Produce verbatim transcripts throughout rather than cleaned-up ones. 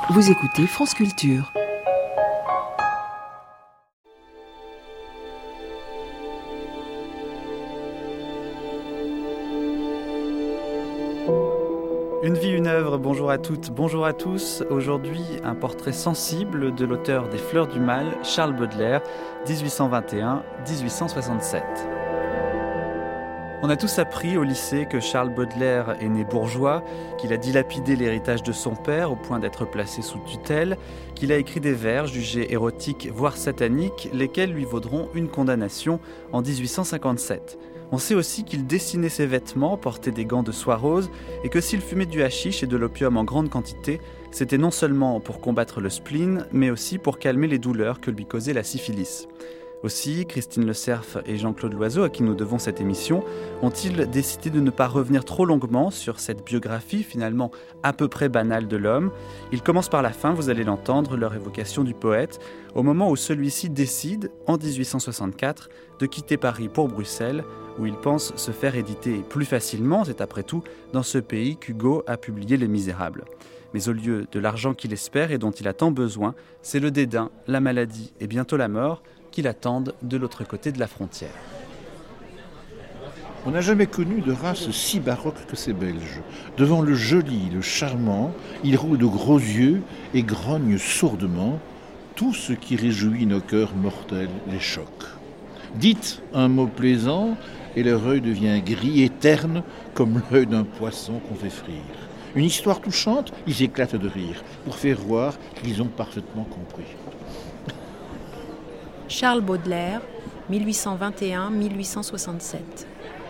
Vous écoutez France Culture. Une vie, une œuvre, bonjour à toutes, bonjour à tous. Aujourd'hui, un portrait sensible de l'auteur des Fleurs du Mal, Charles Baudelaire, dix-huit cent vingt et un à dix-huit cent soixante-sept. On a tous appris au lycée que Charles Baudelaire est né bourgeois, qu'il a dilapidé l'héritage de son père au point d'être placé sous tutelle, qu'il a écrit des vers jugés érotiques voire sataniques, lesquels lui vaudront une condamnation en dix-huit cent cinquante-sept. On sait aussi qu'il dessinait ses vêtements, portait des gants de soie rose et que s'il fumait du hashish et de l'opium en grande quantité, c'était non seulement pour combattre le spleen, mais aussi pour calmer les douleurs que lui causait la syphilis. Aussi, Christine Le Cerf et Jean-Claude Loiseau, à qui nous devons cette émission, ont-ils décidé de ne pas revenir trop longuement sur cette biographie finalement à peu près banale de l'homme. Ils commencent par la fin, vous allez l'entendre, leur évocation du poète, au moment où celui-ci décide, en dix-huit cent soixante-quatre, de quitter Paris pour Bruxelles, où il pense se faire éditer plus facilement, c'est après tout dans ce pays qu'Hugo a publié Les Misérables. Mais au lieu de l'argent qu'il espère et dont il a tant besoin, c'est le dédain, la maladie et bientôt la mort qui l'attendent de l'autre côté de la frontière. On n'a jamais connu de race si baroque que ces Belges. Devant le joli, le charmant, ils roulent de gros yeux et grognent sourdement. Tout ce qui réjouit nos cœurs mortels les choque. Dites un mot plaisant et leur œil devient gris et terne comme l'œil d'un poisson qu'on fait frire. Une histoire touchante, ils éclatent de rire pour faire voir qu'ils ont parfaitement compris. Charles Baudelaire, mille huit cent vingt et un à mille huit cent soixante-sept.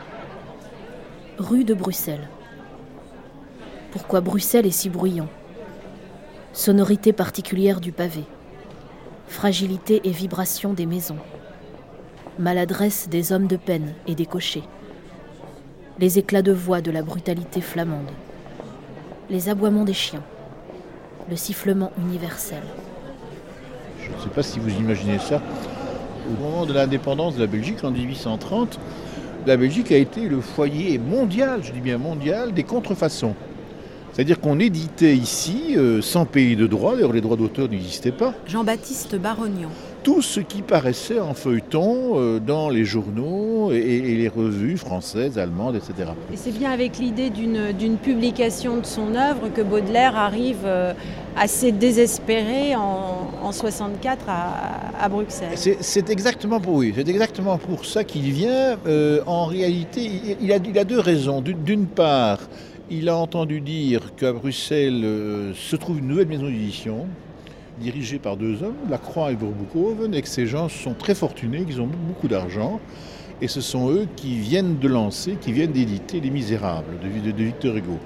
Rue de Bruxelles. Pourquoi Bruxelles est si bruyant ? Sonorité particulière du pavé. Fragilité et vibration des maisons. Maladresse des hommes de peine et des cochers. Les éclats de voix de la brutalité flamande. Les aboiements des chiens. Le sifflement universel. Je ne sais pas si vous imaginez ça. Au moment de l'indépendance de la Belgique, en dix-huit cent trente, la Belgique a été le foyer mondial, je dis bien mondial, des contrefaçons. C'est-à-dire qu'on éditait ici, euh, sans payer de droits, d'ailleurs les droits d'auteur n'existaient pas. Jean-Baptiste Barognan. Tout ce qui paraissait en feuilleton euh, dans les journaux et, et les revues françaises, allemandes, et cetera. Et c'est bien avec l'idée d'une, d'une publication de son œuvre que Baudelaire arrive euh, assez désespéré en, en soixante-quatre à, à Bruxelles. C'est, c'est, exactement pour, oui, c'est exactement pour ça qu'il vient. Euh, en réalité, il, il, a, il a deux raisons. D'une, d'une part, il a entendu dire qu'à Bruxelles euh, se trouve une nouvelle maison d'édition, dirigé par deux hommes, Lacroix et Verboeckhoven, et que ces gens sont très fortunés, qu'ils ont beaucoup d'argent, et ce sont eux qui viennent de lancer, qui viennent d'éditer Les Misérables de, de, de Victor Hugo.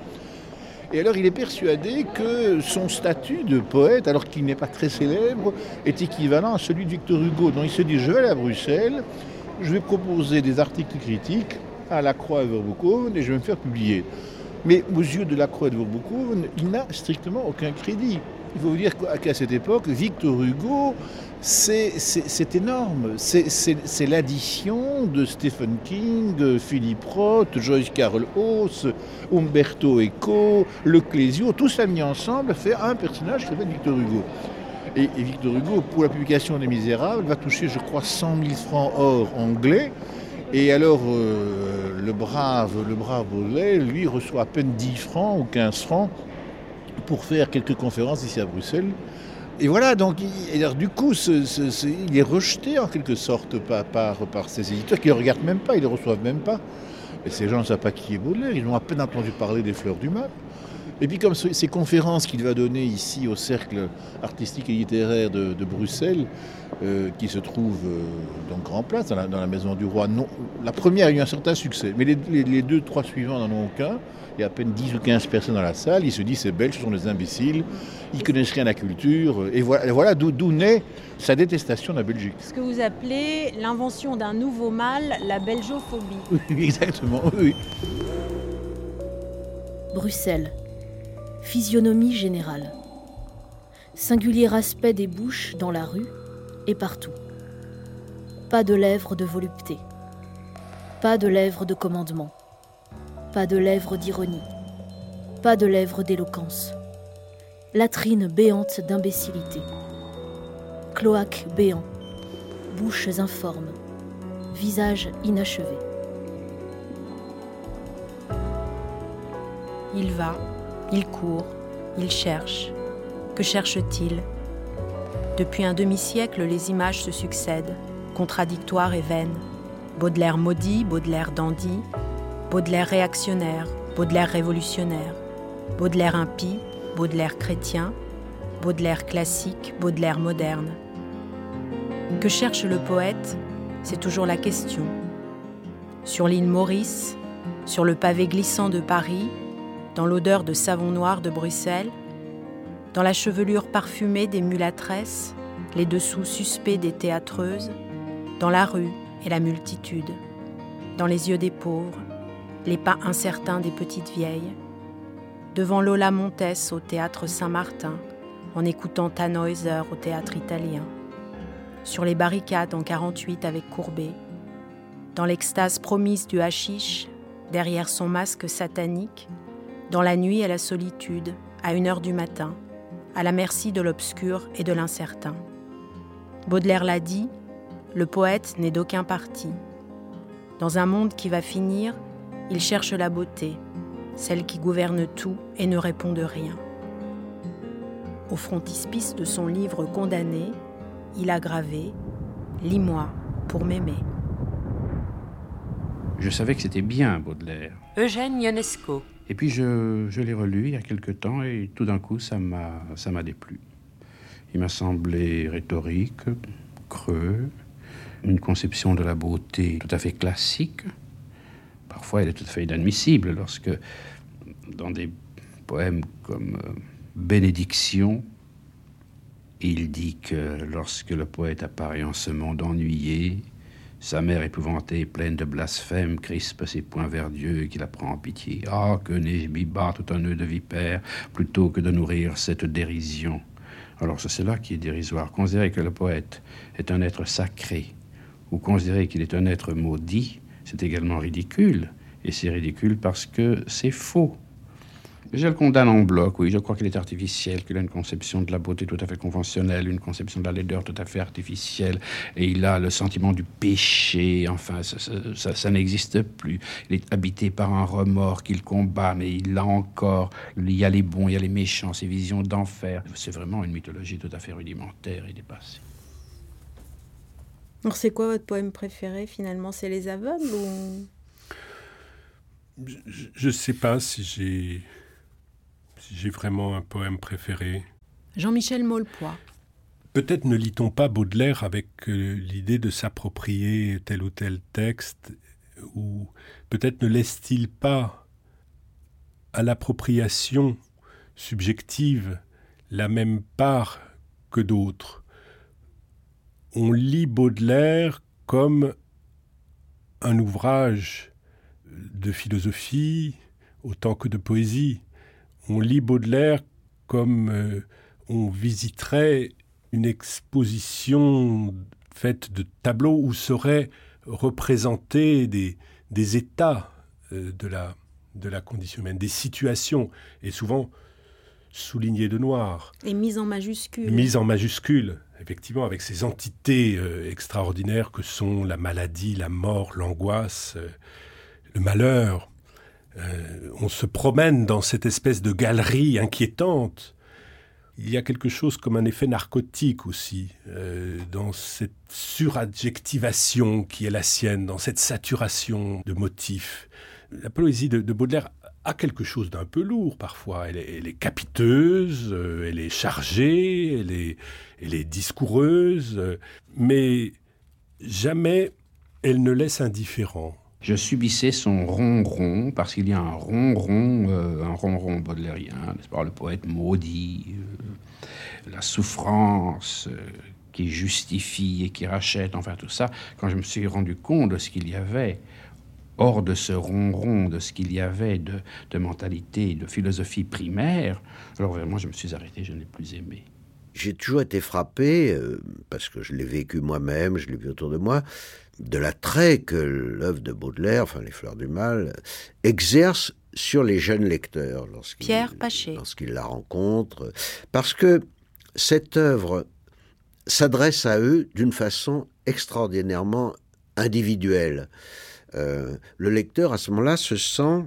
Et alors il est persuadé que son statut de poète, alors qu'il n'est pas très célèbre, est équivalent à celui de Victor Hugo. Donc il se dit, je vais aller à Bruxelles, je vais proposer des articles critiques à Lacroix et Verboeckhoven, et je vais me faire publier. Mais aux yeux de Lacroix et de Verboeckhoven, il n'a strictement aucun crédit. Il faut vous dire qu'à cette époque, Victor Hugo, c'est, c'est, c'est énorme. C'est, c'est, c'est l'addition de Stephen King, de Philip Roth, Joyce Carol Oates, Umberto Eco, Le Clésio. Tout ça mis ensemble fait un personnage qui s'appelle Victor Hugo. Et, et Victor Hugo, pour la publication des Misérables, va toucher, je crois, cent mille francs or anglais. Et alors, euh, le brave, le brave Baudelaire, lui, reçoit à peine dix francs ou quinze francs pour faire quelques conférences ici à Bruxelles. Et voilà, donc, il, alors, du coup, ce, ce, ce, il est rejeté en quelque sorte par, par, par ces éditeurs qui ne le regardent même pas, ils ne le reçoivent même pas. Et ces gens ne savent pas qui est Baudelaire, ils ont à peine entendu parler des Fleurs du Mal. Et puis comme ces conférences qu'il va donner ici au cercle artistique et littéraire de, de Bruxelles, euh, qui se trouve euh, donc Grand Place, dans la, dans la Maison du Roi, non, la première a eu un certain succès, mais les, les, les deux, trois suivants n'en ont aucun. Il y a à peine dix ou quinze personnes dans la salle, il se dit ces Belges sont des imbéciles, ils connaissent rien à la culture, et voilà, et voilà d'où, d'où naît sa détestation de la Belgique. Ce que vous appelez l'invention d'un nouveau mal, la belgophobie. Oui, exactement, oui. Bruxelles. Physionomie générale. Singulier aspect des bouches dans la rue et partout. Pas de lèvres de volupté. Pas de lèvres de commandement. Pas de lèvres d'ironie. Pas de lèvres d'éloquence. latrines béantes d'imbécilité, cloaques béants, bouches informes, visages inachevés. Il va, il court, il cherche. Que cherche-t-il ? Depuis un demi-siècle, les images se succèdent, contradictoires et vaines. Baudelaire maudit, Baudelaire dandy, Baudelaire réactionnaire, Baudelaire révolutionnaire, Baudelaire impie, Baudelaire chrétien, Baudelaire classique, Baudelaire moderne. Que cherche le poète ? C'est toujours la question. Sur l'île Maurice, sur le pavé glissant de Paris, dans l'odeur de savon noir de Bruxelles, dans la chevelure parfumée des mulâtresses, les dessous suspects des théâtreuses, dans la rue et la multitude, dans les yeux des pauvres, les pas incertains des petites vieilles, devant Lola Montès au théâtre Saint-Martin, en écoutant Tannhäuser au théâtre italien, sur les barricades en quarante-huit avec Courbet, dans l'extase promise du hashish, derrière son masque satanique, dans la nuit et la solitude, à une heure du matin, à la merci de l'obscur et de l'incertain. Baudelaire l'a dit, le poète n'est d'aucun parti. Dans un monde qui va finir, il cherche la beauté, celle qui gouverne tout et ne répond de rien. Au frontispice de son livre Condamné, il a gravé « Lis-moi pour m'aimer ». Je savais que c'était bien, Baudelaire. Eugène Ionesco. Et puis je, je l'ai relu il y a quelque temps et tout d'un coup, ça m'a, ça m'a déplu. Il m'a semblé rhétorique, creux, une conception de la beauté tout à fait classique. Parfois, elle est tout à fait inadmissible lorsque, dans des poèmes comme euh, Bénédiction, il dit que lorsque le poète apparaît en ce monde ennuyé, sa mère épouvantée, pleine de blasphème, crispe ses poings vers Dieu qui la prend en pitié. Ah, que n'ai-je mis bas tout un nœud de vipère, plutôt que de nourrir cette dérision. Alors c'est cela qui est dérisoire. Considérer que le poète est un être sacré, ou considérer qu'il est un être maudit, c'est également ridicule. Et c'est ridicule parce que c'est faux. Je le condamne en bloc, oui. Je crois qu'il est artificiel, qu'il a une conception de la beauté tout à fait conventionnelle, une conception de la laideur tout à fait artificielle. Et il a le sentiment du péché. Enfin, ça, ça, ça, ça n'existe plus. Il est habité par un remords qu'il combat, mais il l'a encore. Il y a les bons, il y a les méchants, ces visions d'enfer. C'est vraiment une mythologie tout à fait rudimentaire et dépassée. Alors c'est quoi votre poème préféré finalement ? C'est Les Aveugles ou... Je ne sais pas si j'ai... si j'ai vraiment un poème préféré. Jean-Michel Maulepoix. Peut-être ne lit-on pas Baudelaire avec euh, l'idée de s'approprier tel ou tel texte, ou peut-être ne laisse-t-il pas à l'appropriation subjective la même part que d'autres. On lit Baudelaire comme un ouvrage de philosophie autant que de poésie. On lit Baudelaire comme euh, on visiterait une exposition faite de tableaux où seraient représentés des, des états euh, de, la, de la condition humaine, des situations, et souvent soulignées de noir. Et mises en majuscules. Mises en majuscules, effectivement, avec ces entités euh, extraordinaires que sont la maladie, la mort, l'angoisse, euh, le malheur. Euh, on se promène dans cette espèce de galerie inquiétante. Il y a quelque chose comme un effet narcotique aussi, euh, dans cette suradjectivation qui est la sienne, dans cette saturation de motifs. La poésie de, de Baudelaire a quelque chose d'un peu lourd parfois. Elle est, elle est capiteuse, euh, elle est chargée, elle est, elle est discoureuse, euh, mais jamais elle ne laisse indifférent. Je subissais son ronron, parce qu'il y a un ronron, euh, un ronron baudelairien, n'est-ce pas, le poète maudit, euh, la souffrance euh, qui justifie et qui rachète, enfin tout ça. Quand je me suis rendu compte de ce qu'il y avait hors de ce ronron, de ce qu'il y avait de, de mentalité, de philosophie primaire, alors vraiment je me suis arrêté, je ne l'ai plus aimé. J'ai toujours été frappé, euh, parce que je l'ai vécu moi-même, je l'ai vu autour de moi, de l'attrait que l'œuvre de Baudelaire, enfin Les Fleurs du Mal, exerce sur les jeunes lecteurs lorsqu'il, Pierre Paché. lorsqu'il la rencontre, parce que cette œuvre s'adresse à eux d'une façon extraordinairement individuelle. Euh, le lecteur, à ce moment-là, se sent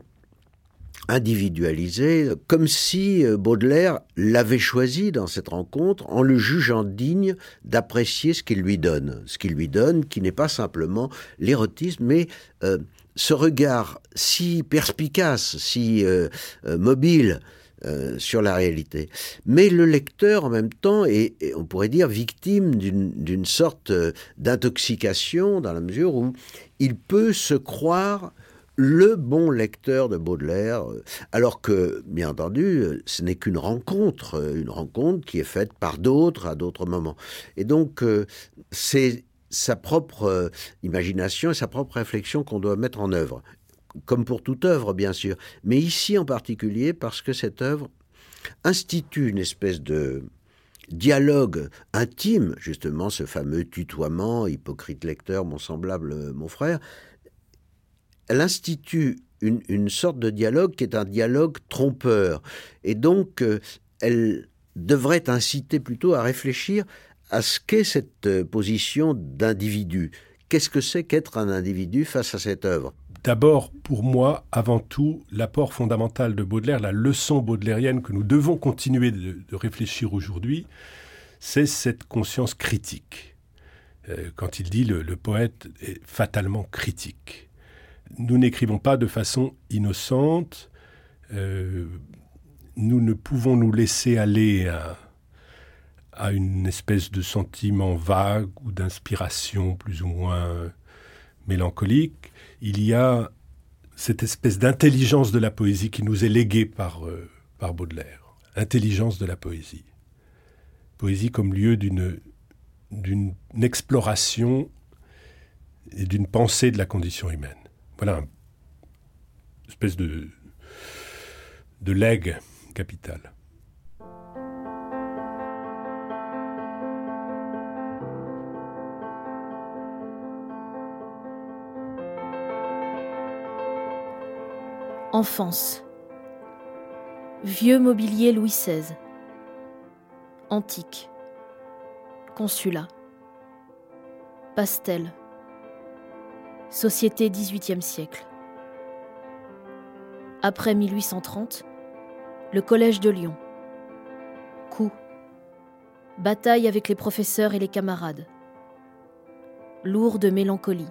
individualisé, comme si Baudelaire l'avait choisi dans cette rencontre en le jugeant digne d'apprécier ce qu'il lui donne. Ce qu'il lui donne, qui n'est pas simplement l'érotisme, mais euh, ce regard si perspicace, si euh, euh, mobile euh, sur la réalité. Mais le lecteur, en même temps, est, est on pourrait dire, victime d'une, d'une sorte d'intoxication, dans la mesure où il peut se croire le bon lecteur de Baudelaire, alors que, bien entendu, ce n'est qu'une rencontre, une rencontre qui est faite par d'autres à d'autres moments. Et donc, c'est sa propre imagination et sa propre réflexion qu'on doit mettre en œuvre, comme pour toute œuvre, bien sûr. Mais ici en particulier, parce que cette œuvre institue une espèce de dialogue intime, justement, ce fameux tutoiement, hypocrite lecteur, mon semblable, mon frère. Elle institue une, une sorte de dialogue qui est un dialogue trompeur. Et donc, euh, elle devrait inciter plutôt à réfléchir à ce qu'est cette euh, position d'individu. Qu'est-ce que c'est qu'être un individu face à cette œuvre ? D'abord, pour moi, avant tout, l'apport fondamental de Baudelaire, la leçon baudelairienne que nous devons continuer de, de réfléchir aujourd'hui, c'est cette conscience critique. Euh, quand il dit le, le poète est fatalement critique. Nous n'écrivons pas de façon innocente. Euh, nous ne pouvons nous laisser aller à, à une espèce de sentiment vague ou d'inspiration plus ou moins mélancolique. Il y a cette espèce d'intelligence de la poésie qui nous est léguée par, euh, par Baudelaire. Intelligence de la poésie. Poésie comme lieu d'une, d'une exploration et d'une pensée de la condition humaine. Voilà une espèce de, de legs capital. Enfance. Vieux mobilier Louis seize. Antique. Consulat. Pastel. Société dix-huitième siècle. Après mille huit cent trente, le Collège de Lyon. Coup. Bataille avec les professeurs et les camarades. Lourde mélancolie.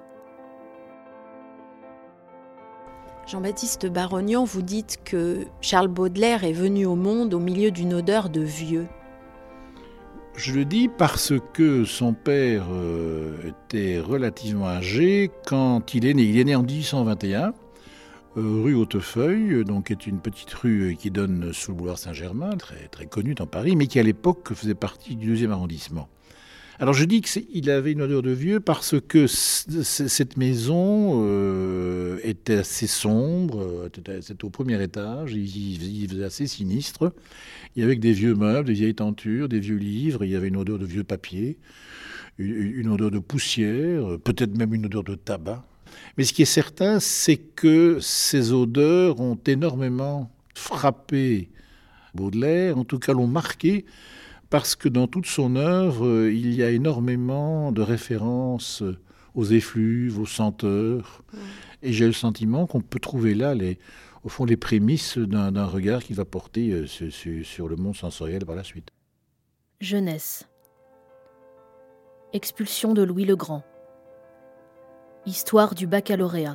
Jean-Baptiste Barognan, vous dites que Charles Baudelaire est venu au monde au milieu d'une odeur de vieux. Je le dis parce que son père euh, était relativement âgé quand il est né. Il est né en dix-huit cent vingt et un, euh, rue Hautefeuille, donc qui est une petite rue qui donne sous le boulevard Saint-Germain, très, très connue dans Paris, mais qui à l'époque faisait partie du deuxième arrondissement. Alors je dis qu'il avait une odeur de vieux parce que c- c- cette maison euh, était assez sombre, c'était au premier étage, il, il faisait assez sinistre. Il y avait des vieux meubles, des vieilles tentures, des vieux livres, il y avait une odeur de vieux papier, une, une odeur de poussière, peut-être même une odeur de tabac. Mais ce qui est certain, c'est que ces odeurs ont énormément frappé Baudelaire, en tout cas l'ont marqué, parce que dans toute son œuvre, il y a énormément de références aux effluves, aux senteurs. Mmh. Et j'ai le sentiment qu'on peut trouver là, les, au fond, les prémices d'un, d'un regard qui va porter sur, sur, sur le monde sensoriel par la suite. Jeunesse. Expulsion de Louis le Grand. Histoire du baccalauréat.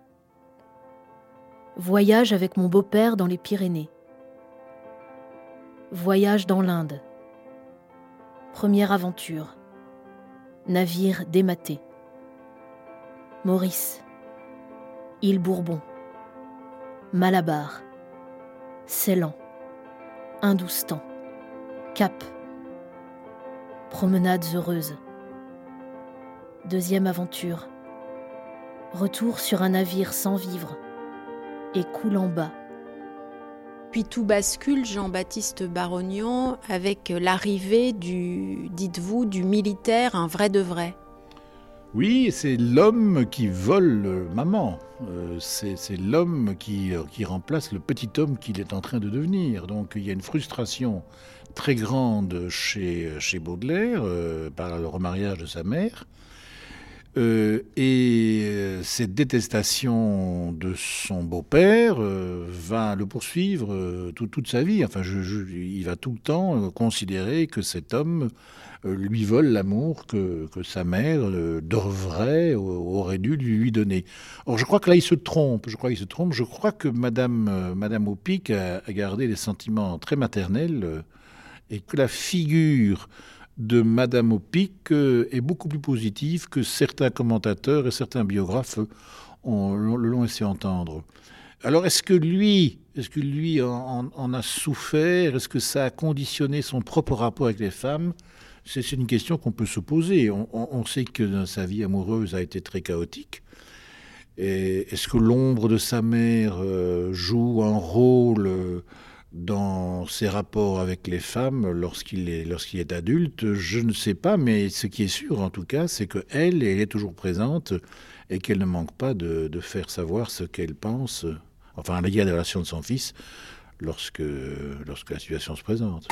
Voyage avec mon beau-père dans les Pyrénées. Voyage dans l'Inde. Première aventure. Navire dématé. Maurice. Île Bourbon. Malabar. Ceylan. Hindoustan. Cap. Promenades heureuses. Deuxième aventure. Retour sur un navire sans vivres et coulant bas. Puis tout bascule, Jean-Baptiste Barognan, avec l'arrivée du, dites-vous, du militaire, un vrai de vrai. Oui, c'est l'homme qui vole maman. Euh, c'est, c'est l'homme qui, qui remplace le petit homme qu'il est en train de devenir. Donc il y a une frustration très grande chez, chez Baudelaire euh, par le remariage de sa mère. Euh, et cette détestation de son beau-père euh, va le poursuivre euh, tout, toute sa vie. Enfin, je, je, il va tout le temps euh, considérer que cet homme euh, lui vole l'amour que, que sa mère euh, devrait, aurait dû lui, lui donner. Or, je crois que là, il se trompe. Je crois qu'il se trompe. Je crois que Madame, euh, Madame Aupic a, a gardé des sentiments très maternels euh, et que la figure de Madame Aupic est beaucoup plus positive que certains commentateurs et certains biographes ont, le l'ont laissé entendre. Alors, est-ce que lui, est-ce que lui en, en a souffert? Est-ce que ça a conditionné son propre rapport avec les femmes? C'est, c'est une question qu'on peut se poser. On, on, on sait que sa vie amoureuse a été très chaotique. Et est-ce que l'ombre de sa mère euh, joue un rôle euh, dans ses rapports avec les femmes lorsqu'il est, lorsqu'il est adulte? Je ne sais pas, mais ce qui est sûr en tout cas, c'est qu'elle, elle est toujours présente et qu'elle ne manque pas de, de faire savoir ce qu'elle pense, enfin à l'égard des relations de son fils, lorsque, lorsque la situation se présente.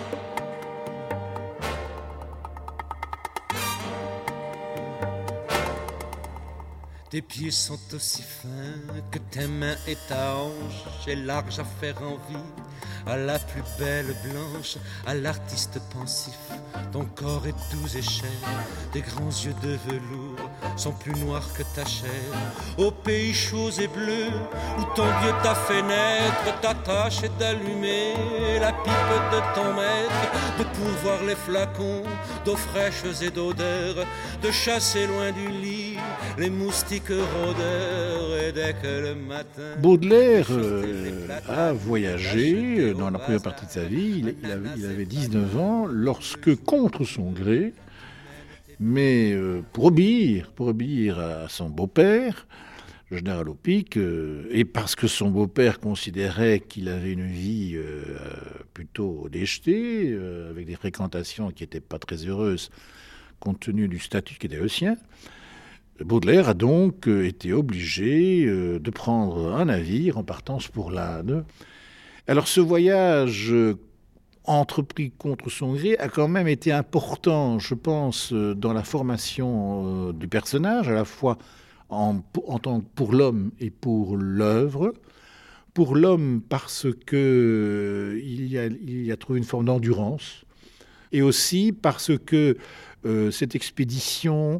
Tes pieds sont aussi fins que tes mains et ta hanche, et large à faire envie à la plus belle blanche, à l'artiste pensif. Ton corps est doux et cher, tes grands yeux de velours sont plus noirs que ta chair. Au pays chaud et bleu où ton Dieu t'a fait naître, ta tâche est d'allumer la pipe de ton maître, de pourvoir les flacons d'eau fraîches et d'odeur, de chasser loin du lit les moustiques rôdeurs, et dès que le matin... Baudelaire euh, a voyagé dans la première partie de sa vie. Il, il, avait, il avait dix-neuf ans lorsque, contre son gré, mais euh, pour obéir, pour obéir à son beau-père, le général Aupic, euh, et parce que son beau-père considérait qu'il avait une vie euh, plutôt déjetée, euh, avec des fréquentations qui n'étaient pas très heureuses, compte tenu du statut qui était le sien, Baudelaire a donc été obligé de prendre un navire en partance pour l'Inde. Alors ce voyage entrepris contre son gré a quand même été important, je pense, dans la formation du personnage, à la fois en, en tant que pour l'homme et pour l'œuvre. Pour l'homme parce que il y a, il y a trouvé une forme d'endurance, et aussi parce que euh, cette expédition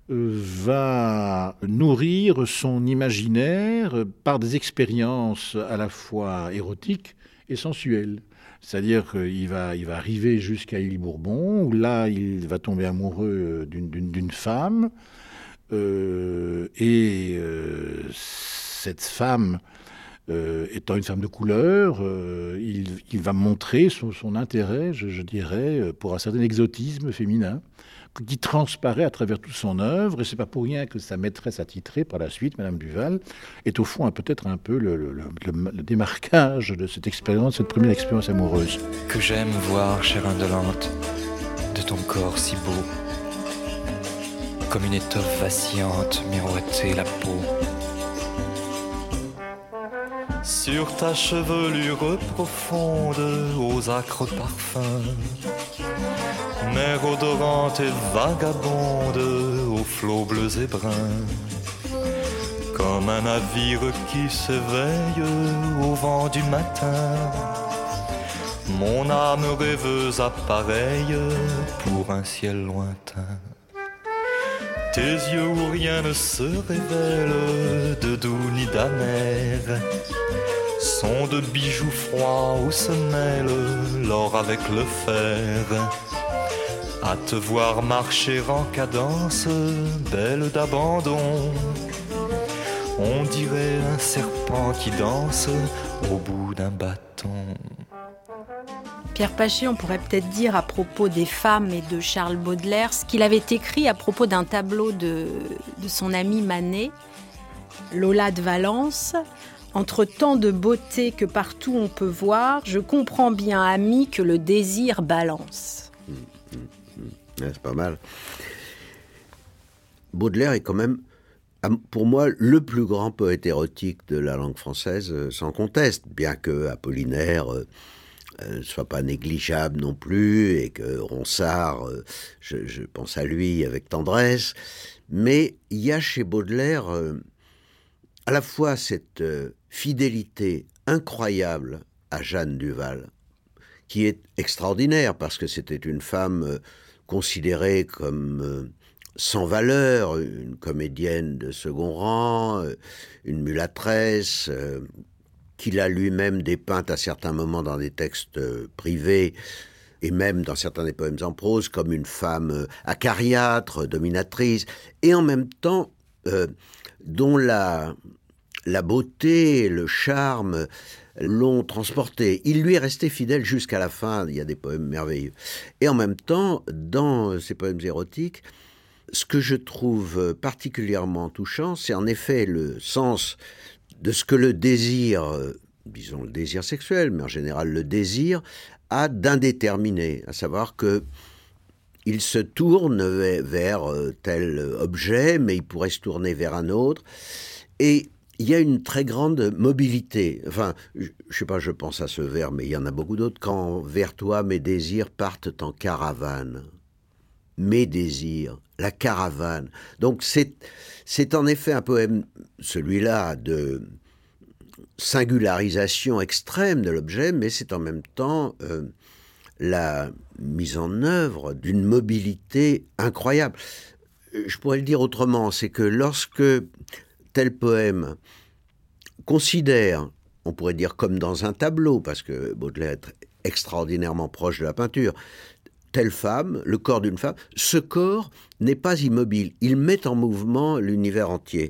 va nourrir son imaginaire par des expériences à la fois érotiques et sensuelles. C'est-à-dire qu'il va, il va arriver jusqu'à Île-Bourbon, où là, il va tomber amoureux d'une, d'une, d'une femme, euh, et euh, cette femme, euh, étant une femme de couleur, euh, il, il va montrer son, son intérêt, je, je dirais, pour un certain exotisme féminin, qui transparaît à travers toute son œuvre, et c'est pas pour rien que sa maîtresse attitrée par la suite, Madame Duval, est au fond peut-être un peu le, le, le, le démarquage de cette expérience, cette première expérience amoureuse. Que j'aime voir, chère indolente, de ton corps si beau, comme une étoffe vacillante miroiter la peau. Sur ta chevelure profonde, aux âcres parfums, mer odorante et vagabonde, aux flots bleus et bruns, comme un navire qui s'éveille au vent du matin. Mon âme rêveuse appareille pour un ciel lointain. Tes yeux où rien ne se révèle de doux ni d'amer sont de bijoux froids où se mêle l'or avec le fer. À te voir marcher en cadence, belle d'abandon, on dirait un serpent qui danse au bout d'un bâton. Pierre Pachet, on pourrait peut-être dire à propos des femmes et de Charles Baudelaire ce qu'il avait écrit à propos d'un tableau de, de son ami Manet, Lola de Valence. Entre tant de beauté que partout on peut voir, je comprends bien, ami, que le désir balance. Mmh, mmh, mmh. Ouais, c'est pas mal. Baudelaire est quand même, pour moi, le plus grand poète érotique de la langue française, sans conteste, bien que Apollinaire ne euh, soit pas négligeable non plus, et que Ronsard, euh, je, je pense à lui avec tendresse. Mais il y a chez Baudelaire euh, à la fois cette euh, fidélité incroyable à Jeanne Duval, qui est extraordinaire, parce que c'était une femme euh, considérée comme... Euh, sans valeur, une comédienne de second rang, une mulâtresse, euh, qu'il a lui-même dépeinte à certains moments dans des textes euh, privés, et même dans certains des poèmes en prose, comme une femme euh, acariâtre, dominatrice, et en même temps, euh, dont la, la beauté, le charme l'ont transporté. Il lui est resté fidèle jusqu'à la fin, il y a des poèmes merveilleux. Et en même temps, dans ces poèmes érotiques, ce que je trouve particulièrement touchant, c'est en effet le sens de ce que le désir, disons le désir sexuel, mais en général le désir, a d'indéterminé, à savoir que il se tourne vers tel objet, mais il pourrait se tourner vers un autre, et il y a une très grande mobilité. Enfin, je, je sais pas, je pense à ce vers, mais il y en a beaucoup d'autres. Quand vers toi mes désirs partent en caravane. Mes désirs, la caravane. Donc c'est, c'est en effet un poème, celui-là, de singularisation extrême de l'objet, mais c'est en même temps euh, la mise en œuvre d'une mobilité incroyable. Je pourrais le dire autrement, c'est que lorsque tel poème considère, on pourrait dire comme dans un tableau, parce que Baudelaire est extraordinairement proche de la peinture, telle femme, le corps d'une femme, ce corps n'est pas immobile. Il met en mouvement l'univers entier.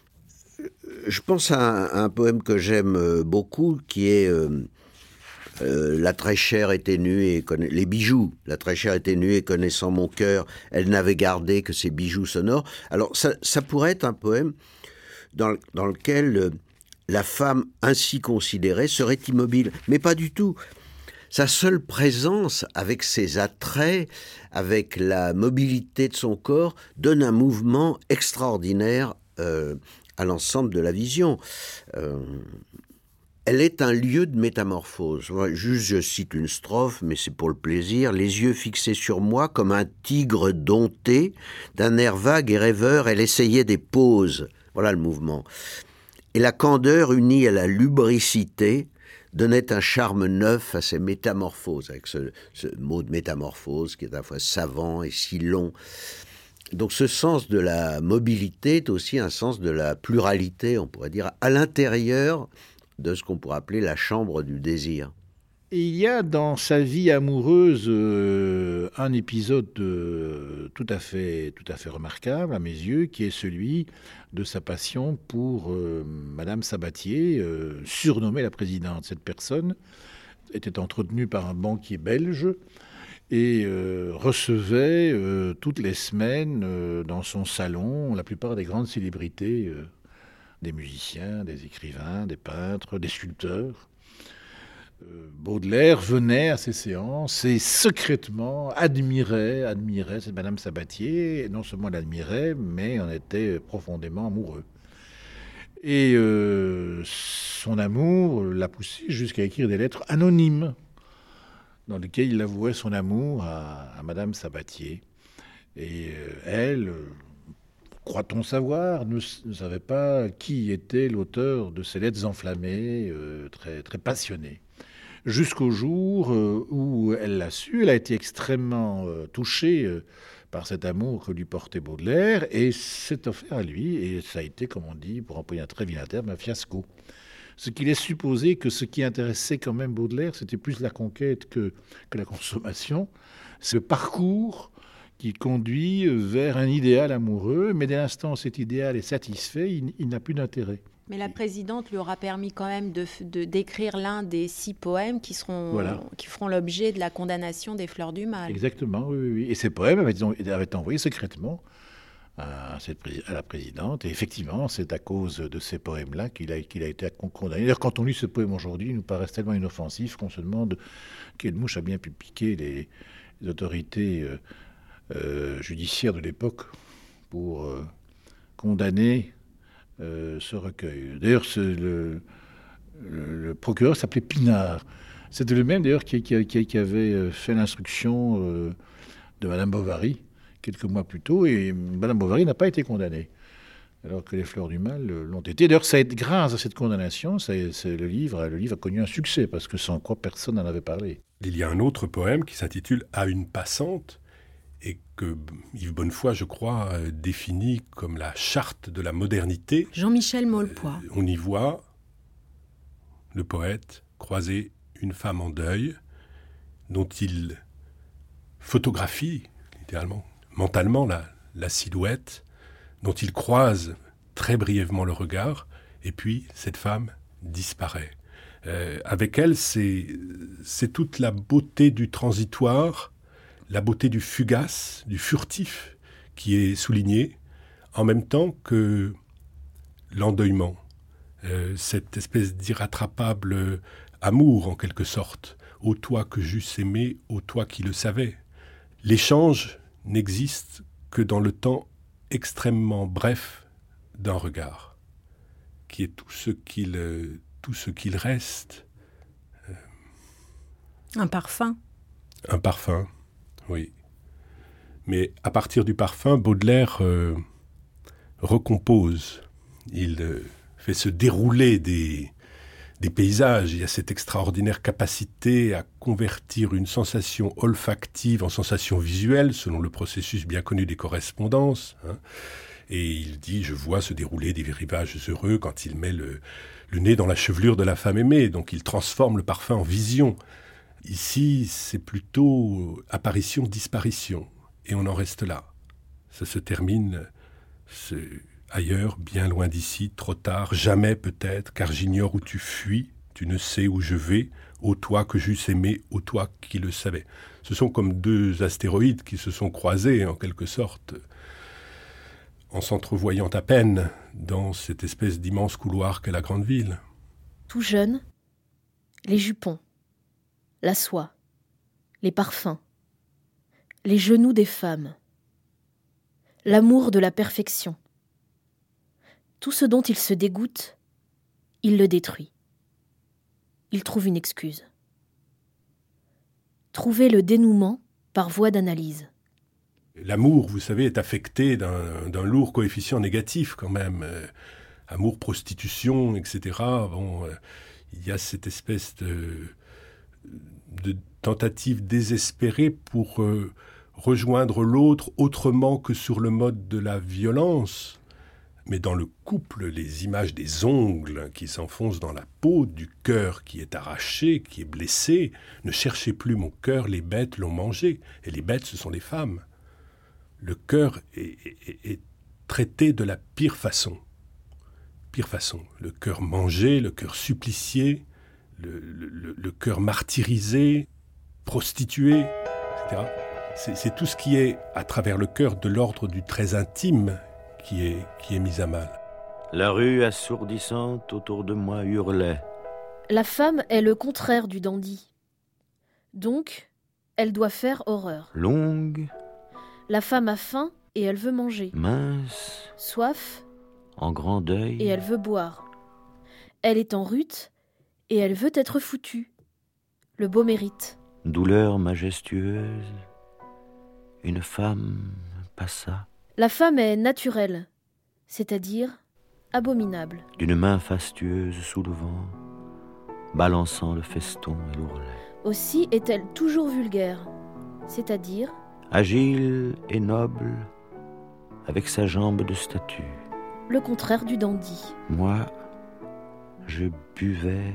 Je pense à un, à un poème que j'aime beaucoup, qui est euh, euh, « La très chère était nue et conna... les bijoux. La très chère était nue et connaissant mon cœur, elle n'avait gardé que ses bijoux sonores. » Alors, ça, ça pourrait être un poème dans, dans lequel euh, la femme ainsi considérée serait immobile, mais pas du tout. Sa seule présence, avec ses attraits, avec la mobilité de son corps, donne un mouvement extraordinaire euh, à l'ensemble de la vision. Euh, elle est un lieu de métamorphose. Juste, je cite une strophe, mais c'est pour le plaisir. « Les yeux fixés sur moi comme un tigre dompté, d'un air vague et rêveur, elle essayait des poses. » Voilà le mouvement. Et la candeur unie à la lubricité donnait un charme neuf à ces métamorphoses, avec ce, ce mot de métamorphose qui est à la fois savant et si long. Donc ce sens de la mobilité est aussi un sens de la pluralité, on pourrait dire, à l'intérieur de ce qu'on pourrait appeler la chambre du désir. Et il y a dans sa vie amoureuse euh, un épisode euh, tout à fait, tout à fait remarquable à mes yeux, qui est celui de sa passion pour euh, Madame Sabatier, euh, surnommée la présidente. Cette personne était entretenue par un banquier belge et euh, recevait euh, toutes les semaines euh, dans son salon la plupart des grandes célébrités, euh, des musiciens, des écrivains, des peintres, des sculpteurs. Baudelaire venait à ces séances et secrètement admirait, admirait cette Madame Sabatier. Et non seulement l'admirait, mais en était profondément amoureux. Et euh, son amour l'a poussé jusqu'à écrire des lettres anonymes dans lesquelles il avouait son amour à, à Madame Sabatier. Et euh, elle, euh, croit-on savoir, ne, ne savait pas qui était l'auteur de ces lettres enflammées, euh, très, très passionnées. Jusqu'au jour euh, où elle l'a su, elle a été extrêmement euh, touchée euh, par cet amour que lui portait Baudelaire, et s'est offert à lui, et ça a été, comme on dit, pour employer un très vilain terme, un fiasco. Ce qui laisse supposer que ce qui intéressait quand même Baudelaire, c'était plus la conquête que, que la consommation. C'est le parcours qui conduit vers un idéal amoureux, mais dès l'instant où cet idéal est satisfait, il, il n'a plus d'intérêt. Mais la présidente lui aura permis quand même de, de, d'écrire l'un des six poèmes qui, seront, voilà. qui feront l'objet de la condamnation des Fleurs du Mal. Exactement, oui, oui. Et ces poèmes avaient, avaient été envoyés secrètement à, cette, à la présidente. Et effectivement, c'est à cause de ces poèmes-là qu'il a, qu'il a été condamné. D'ailleurs, quand on lit ce poème aujourd'hui, il nous paraît tellement inoffensif qu'on se demande quelle mouche a bien pu piquer les, les autorités euh, euh, judiciaires de l'époque pour euh, condamner euh, ce recueil. D'ailleurs, ce, le, le, le procureur s'appelait Pinard. C'était le même, d'ailleurs, qui, qui, qui, qui avait fait l'instruction euh, de Madame Bovary quelques mois plus tôt, et Madame Bovary n'a pas été condamnée, alors que les Fleurs du Mal l'ont été. D'ailleurs, ça a été, grâce à cette condamnation, ça, c'est, le, livre, le livre a connu un succès, parce que sans quoi personne n'en avait parlé. Il y a un autre poème qui s'intitule « À une passante », et que Yves Bonnefoy, je crois, définit comme la charte de la modernité. Jean-Michel Maulepoix. Euh, on y voit le poète croiser une femme en deuil, dont il photographie, littéralement, mentalement, la, la silhouette, dont il croise très brièvement le regard, et puis cette femme disparaît. Euh, avec elle, c'est, c'est toute la beauté du transitoire, la beauté du fugace, du furtif, qui est soulignée, en même temps que l'endeuillement, euh, cette espèce d'irrattrapable amour, en quelque sorte, ô toi que j'eusse aimé, ô toi qui le savais. L'échange n'existe que dans le temps extrêmement bref d'un regard, qui est tout ce qu'il, euh, tout ce qu'il reste. Euh, un parfum. Un parfum, oui. Mais à partir du parfum, Baudelaire euh, recompose. Il euh, fait se dérouler des, des paysages. Il y a cette extraordinaire capacité à convertir une sensation olfactive en sensation visuelle, selon le processus bien connu des correspondances. Hein. Et il dit, je vois se dérouler des rivages heureux quand il met le, le nez dans la chevelure de la femme aimée. Donc il transforme le parfum en vision. Ici, c'est plutôt apparition-disparition. Et on en reste là. Ça se termine c'est ailleurs, bien loin d'ici, trop tard, jamais peut-être, car j'ignore où tu fuis, tu ne sais où je vais, ô toi que j'eusse aimé, ô toi qui le savais. Ce sont comme deux astéroïdes qui se sont croisés, en quelque sorte, en s'entrevoyant à peine dans cette espèce d'immense couloir qu'est la grande ville. Tout jeune, les jupons, la soie, les parfums, les genoux des femmes, l'amour de la perfection. Tout ce dont il se dégoûte, il le détruit. Il trouve une excuse. Trouver le dénouement par voie d'analyse. L'amour, vous savez, est affecté d'un, d'un lourd coefficient négatif quand même. Euh, amour, prostitution, et cetera. Bon, euh, il y a cette espèce de, de tentative désespérée pour euh, rejoindre l'autre autrement que sur le mode de la violence. Mais dans le couple, les images des ongles qui s'enfoncent dans la peau, du cœur qui est arraché, qui est blessé, ne cherchez plus mon cœur, les bêtes l'ont mangé. Et les bêtes, ce sont les femmes. Le cœur est, est, est traité de la pire façon. Pire façon. Le cœur mangé, le cœur supplicié, le, le, le cœur martyrisé, prostitué, et cetera. C'est, c'est tout ce qui est, à travers le cœur, de l'ordre du très intime qui est, qui est mis à mal. La rue assourdissante autour de moi hurlait. La femme est le contraire du dandy. Donc, elle doit faire horreur. Longue. La femme a faim et elle veut manger. Mince. Soif. En grand deuil. Et elle veut boire. Elle est en rut et elle veut être foutue. Le beau mérite. Douleur majestueuse. Une femme passa. La femme est naturelle, c'est-à-dire abominable. D'une main fastueuse sous le vent, balançant le feston et l'ourlet. Aussi est-elle toujours vulgaire, c'est-à-dire agile et noble, avec sa jambe de statue. Le contraire du dandy. Moi, je buvais,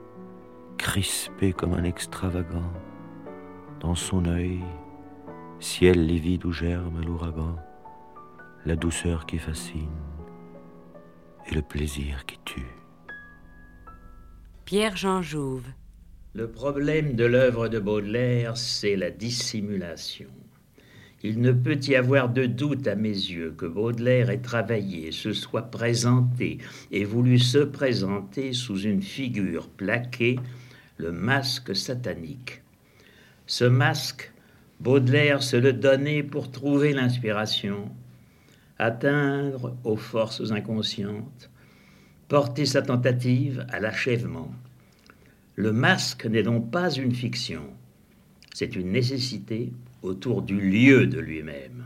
crispé comme un extravagant, dans son œil, ciel livide où germe l'ouragan, la douceur qui fascine et le plaisir qui tue. Pierre-Jean Jouve. Le problème de l'œuvre de Baudelaire, c'est la dissimulation. Il ne peut y avoir de doute à mes yeux que Baudelaire ait travaillé, se soit présenté et voulu se présenter sous une figure plaquée, le masque satanique. Ce masque, Baudelaire se le donnait pour trouver l'inspiration, atteindre aux forces inconscientes, porter sa tentative à l'achèvement. Le masque n'est donc pas une fiction, c'est une nécessité autour du lieu de lui-même.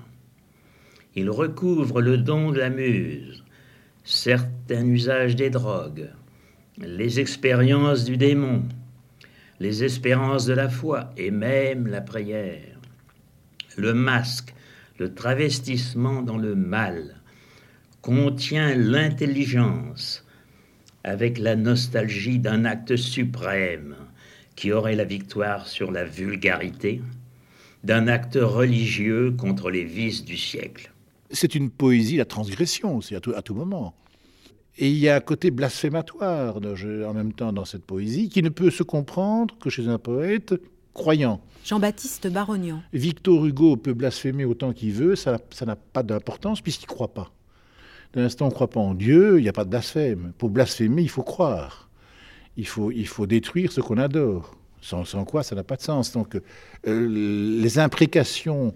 Il recouvre le don de la muse, certains usages des drogues, les expériences du démon, les espérances de la foi et même la prière. Le masque, le travestissement dans le mal, contient l'intelligence avec la nostalgie d'un acte suprême qui aurait la victoire sur la vulgarité, d'un acte religieux contre les vices du siècle. C'est une poésie, la transgression aussi, à tout, à tout moment. Et il y a un côté blasphématoire de, en même temps dans cette poésie qui ne peut se comprendre que chez un poète croyant. Jean-Baptiste Barognan. Victor Hugo peut blasphémer autant qu'il veut, ça, ça n'a pas d'importance puisqu'il ne croit pas. Dès l'instant où on ne croit pas en Dieu, il n'y a pas de blasphème. Pour blasphémer, il faut croire. Il faut, il faut détruire ce qu'on adore. Sans, sans quoi, ça n'a pas de sens. Donc, euh, les imprécations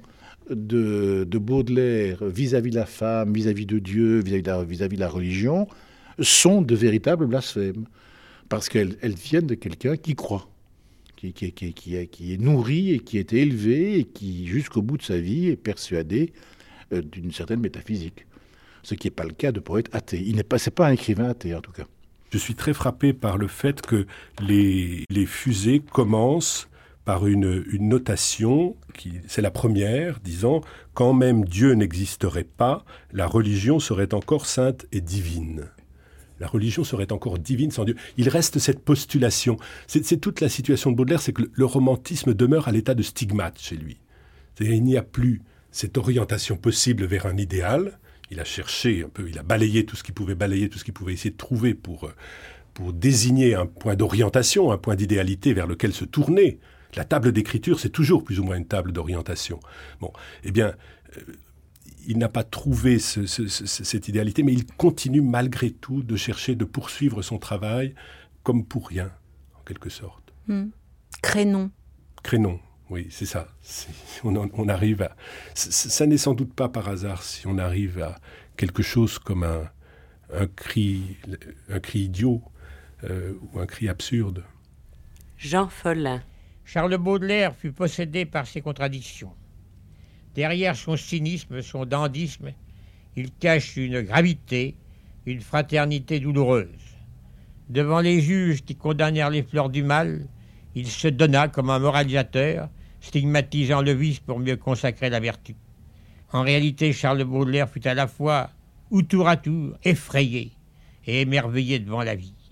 de, de Baudelaire vis-à-vis de la femme, vis-à-vis de Dieu, vis-à-vis de la, vis-à-vis de la religion, sont de véritables blasphèmes. Parce qu'elles elles viennent de quelqu'un qui croit, qui, qui, qui, qui, est, qui est nourri et qui est élevé et qui, jusqu'au bout de sa vie, est persuadé euh, d'une certaine métaphysique. Ce qui n'est pas le cas de poète athée. Il n'est pas, c'est pas un écrivain athée, en tout cas. Je suis très frappé par le fait que les, les fusées commencent par une, une notation, qui, c'est la première, disant « Quand même Dieu n'existerait pas, la religion serait encore sainte et divine ». La religion serait encore divine sans Dieu. Il reste cette postulation. C'est, c'est toute la situation de Baudelaire, c'est que le, le romantisme demeure à l'état de stigmate chez lui. C'est-à-dire il n'y a plus cette orientation possible vers un idéal. Il a cherché un peu, il a balayé tout ce qu'il pouvait balayer, tout ce qu'il pouvait essayer de trouver pour, pour désigner un point d'orientation, un point d'idéalité vers lequel se tourner. La table d'écriture, c'est toujours plus ou moins une table d'orientation. Bon, eh bien, euh, il n'a pas trouvé ce, ce, ce, cette idéalité, mais il continue malgré tout de chercher, de poursuivre son travail comme pour rien, en quelque sorte. Mmh. Crénon. Crénon. Oui, c'est ça. C'est, on, on arrive à... Ça n'est sans doute pas par hasard si on arrive à quelque chose comme un, un, cri, un cri idiot euh, ou un cri absurde. Jean Follin. Charles Baudelaire fut possédé par ses contradictions. Derrière son cynisme, son dandysme, il cache une gravité, une fraternité douloureuse. Devant les juges qui condamnèrent les fleurs du mal, il se donna comme un moralisateur, stigmatisant le vice pour mieux consacrer la vertu. En réalité, Charles Baudelaire fut à la fois, ou tour à tour, effrayé et émerveillé devant la vie.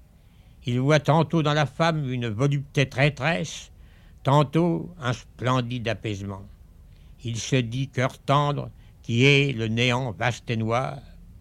Il voit tantôt dans la femme une volupté traîtresse, tantôt un splendide apaisement. Il se dit cœur tendre, qui est le néant vaste et noir.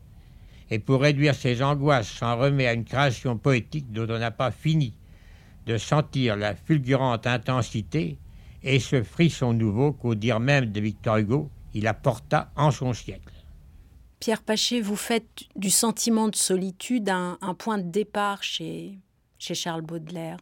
Et pour réduire ses angoisses, s'en remet à une création poétique dont on n'a pas fini de sentir la fulgurante intensité et ce frisson nouveau qu'au dire même de Victor Hugo, il apporta en son siècle. Pierre Pachet, vous faites du sentiment de solitude un, un point de départ chez, chez Charles Baudelaire.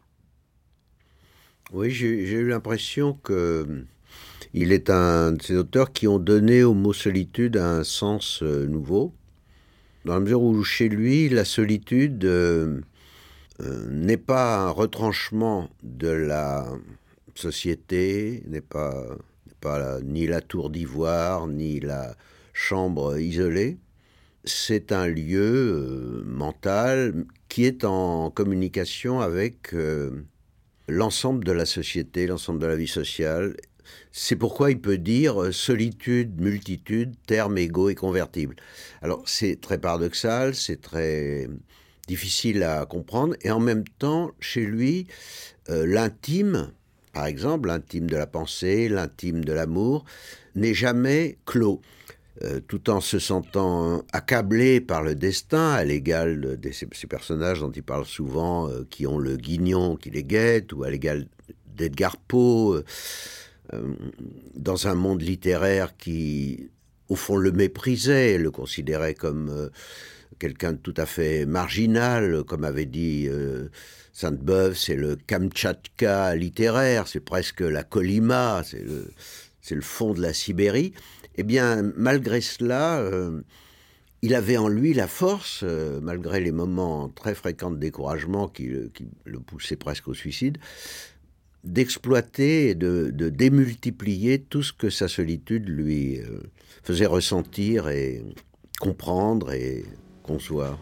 Oui, j'ai, j'ai eu l'impression que il est un de ces auteurs qui ont donné au mot solitude un sens euh, nouveau, dans la mesure où chez lui, la solitude euh, euh, n'est pas un retranchement de la société, n'est pas, n'est pas la, ni la tour d'ivoire, ni la chambre isolée. C'est un lieu euh, mental qui est en communication avec euh, l'ensemble de la société, l'ensemble de la vie sociale. C'est pourquoi il peut dire solitude, multitude, termes égaux et convertibles. Alors c'est très paradoxal, c'est très difficile à comprendre, et en même temps, chez lui, euh, l'intime, par exemple, l'intime de la pensée, l'intime de l'amour, n'est jamais clos. Euh, tout en se sentant accablé par le destin, à l'égal de, de ces, ces personnages dont il parle souvent, euh, qui ont le guignon qui les guette, ou à l'égal d'Edgar Poe, euh, euh, dans un monde littéraire qui, au fond, le méprisait, le considérait comme euh, quelqu'un de tout à fait marginal, comme avait dit euh, Sainte-Beuve, c'est le Kamtchatka littéraire, c'est presque la Colima, c'est le, c'est le fond de la Sibérie. Eh bien, malgré cela, euh, il avait en lui la force, euh, malgré les moments très fréquents de découragement qui, qui le poussaient presque au suicide, d'exploiter et de, de démultiplier tout ce que sa solitude lui euh, faisait ressentir et comprendre et concevoir.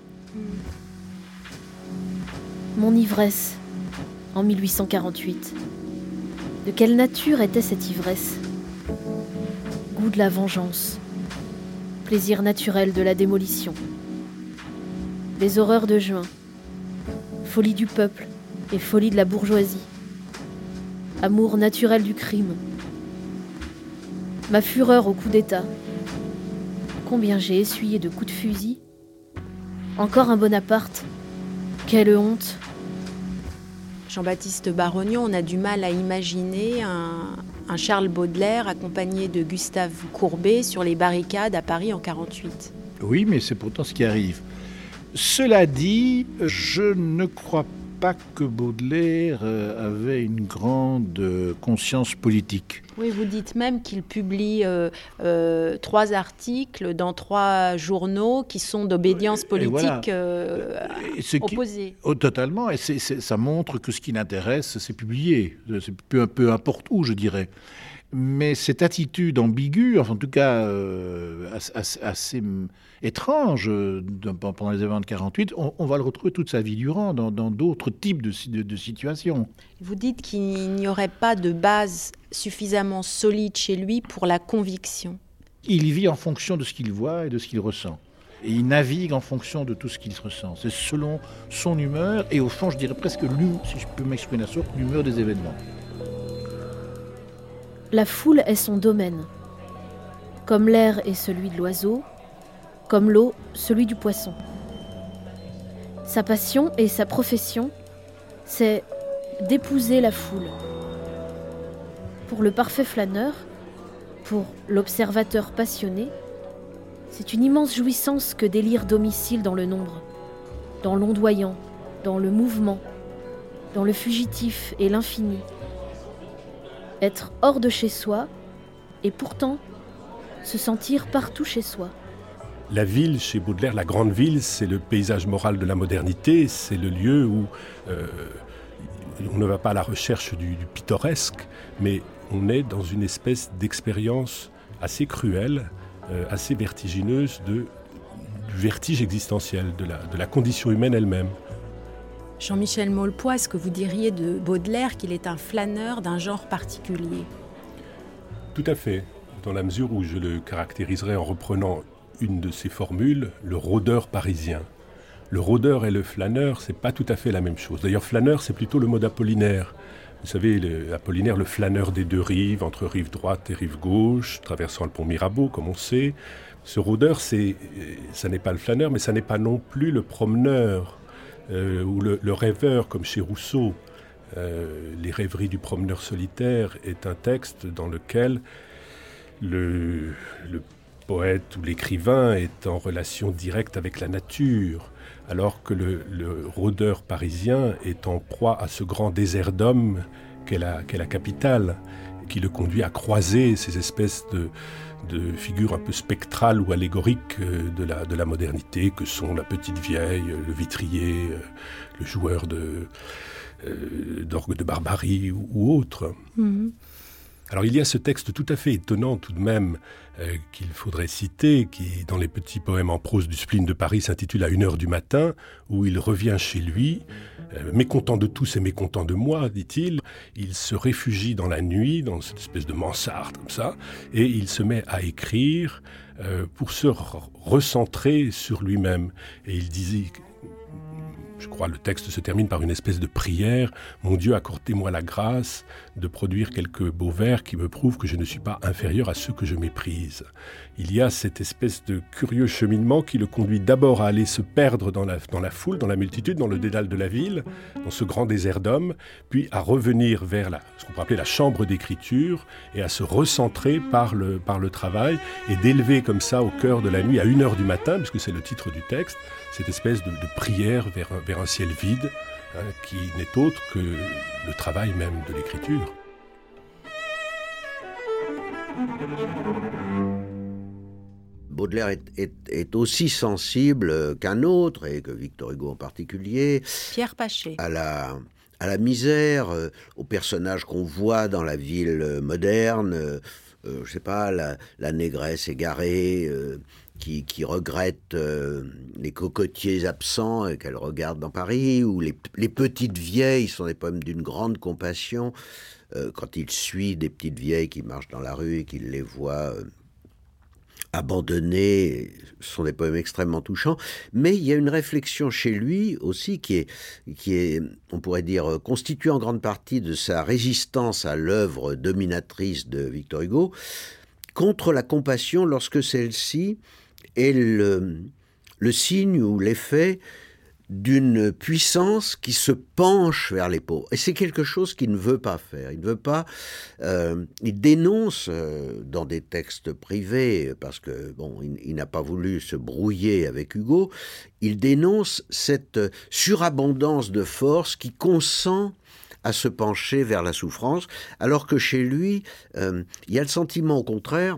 Mon ivresse, en mille huit cent quarante-huit. De quelle nature était cette ivresse ? Goût de la vengeance, plaisir naturel de la démolition, les horreurs de juin, folie du peuple et folie de la bourgeoisie, amour naturel du crime, ma fureur au coup d'État. Combien j'ai essuyé de coups de fusil. Encore un Bonaparte. Quelle honte. Jean-Baptiste Barognon, on a du mal à imaginer un, un Charles Baudelaire accompagné de Gustave Courbet sur les barricades à Paris en quarante-huit. Oui, mais c'est pourtant ce qui arrive. Cela dit, je ne crois pas que Baudelaire avait une grande conscience politique. Oui, vous dites même qu'il publie euh, euh, trois articles dans trois journaux qui sont d'obédience politique voilà. euh, opposée. Qui, oh, totalement, et c'est, c'est, ça montre que ce qui l'intéresse, c'est publier. C'est peu, peu importe où, je dirais. Mais cette attitude ambiguë, enfin en tout cas euh, assez, assez étrange euh, pendant les événements de quarante-huit, on, on va le retrouver toute sa vie durant dans, dans d'autres types de, de, de situations. Vous dites qu'il n'y aurait pas de base suffisamment solide chez lui pour la conviction. Il vit en fonction de ce qu'il voit et de ce qu'il ressent. Et il navigue en fonction de tout ce qu'il ressent. C'est selon son humeur et au fond, je dirais presque, si je peux m'exprimer à la sorte, l'humeur des événements. La foule est son domaine. Comme l'air est celui de l'oiseau, comme l'eau, celui du poisson. Sa passion et sa profession, c'est d'épouser la foule. Pour le parfait flâneur, pour l'observateur passionné, c'est une immense jouissance que d'élire domicile dans le nombre, dans l'ondoyant, dans le mouvement, dans le fugitif et l'infini. Être hors de chez soi et pourtant se sentir partout chez soi. La ville, chez Baudelaire, la grande ville, c'est le paysage moral de la modernité, c'est le lieu où euh, on ne va pas à la recherche du, du pittoresque, mais on est dans une espèce d'expérience assez cruelle, euh, assez vertigineuse de, du vertige existentiel, de la, de la condition humaine elle-même. Jean-Michel Maulepoix, est-ce que vous diriez de Baudelaire qu'il est un flâneur d'un genre particulier ? Tout à fait, dans la mesure où je le caractériserais en reprenant une de ses formules, le rôdeur parisien. Le rôdeur et le flâneur, c'est pas tout à fait la même chose. D'ailleurs, flâneur, c'est plutôt le mot d'Apollinaire. Vous savez, le, Apollinaire, le flâneur des deux rives, entre rive droite et rive gauche, traversant le pont Mirabeau, comme on sait. Ce rôdeur, c'est, ça n'est pas le flâneur, mais ça n'est pas non plus le promeneur. Euh, ou le, le rêveur, comme chez Rousseau. Euh, Les rêveries du promeneur solitaire est un texte dans lequel le, le poète ou l'écrivain est en relation directe avec la nature, alors que le, le rôdeur parisien est en proie à ce grand désert d'hommes qu'est la, qu'est la capitale, qui le conduit à croiser ces espèces de, de figures un peu spectrales ou allégoriques de la, de la modernité, que sont la petite vieille, le vitrier, le joueur de, euh, d'orgue de barbarie ou, ou autre. Mmh. Alors il y a ce texte tout à fait étonnant tout de même euh, qu'il faudrait citer, qui dans les petits poèmes en prose du spleen de Paris s'intitule « À une heure du matin », où il revient chez lui, euh, mécontent de tous et mécontent de moi, dit-il. Il se réfugie dans la nuit, dans cette espèce de mansarde comme ça, et il se met à écrire euh, pour se r- recentrer sur lui-même. Et il disait... Je crois le texte se termine par une espèce de prière. « Mon Dieu, accordez-moi la grâce de produire quelques beaux vers qui me prouvent que je ne suis pas inférieur à ceux que je méprise. » Il y a cette espèce de curieux cheminement qui le conduit d'abord à aller se perdre dans la, dans la foule, dans la multitude, dans le dédale de la ville, dans ce grand désert d'hommes, puis à revenir vers la, ce qu'on peut appeler la chambre d'écriture et à se recentrer par le, par le travail et d'élever comme ça au cœur de la nuit, à une heure du matin, puisque c'est le titre du texte, cette espèce de, de prière vers, vers un ciel vide, hein, qui n'est autre que le travail même de l'écriture. Baudelaire est, est, est aussi sensible qu'un autre, et que Victor Hugo en particulier, Pierre Paché, à la, à la misère, euh, aux personnages qu'on voit dans la ville moderne, euh, euh, je sais pas, la, la négresse égarée, euh, qui, qui regrette euh, les cocotiers absents euh, qu'elle regarde dans Paris, ou les, les petites vieilles sont des poèmes d'une grande compassion, euh, quand il suit des petites vieilles qui marchent dans la rue et qu'il les voit euh, abandonnées, ce sont des poèmes extrêmement touchants, mais il y a une réflexion chez lui aussi qui est, qui est, on pourrait dire, constituée en grande partie de sa résistance à l'œuvre dominatrice de Victor Hugo, contre la compassion lorsque celle-ci est le, le signe ou l'effet d'une puissance qui se penche vers les pauvres. Et c'est quelque chose qu'il ne veut pas faire. Il ne veut pas... Euh, il dénonce euh, dans des textes privés, parce que, bon, il, il n'a pas voulu se brouiller avec Hugo, il dénonce cette surabondance de force qui consent à se pencher vers la souffrance, alors que chez lui, euh, il y a le sentiment, au contraire,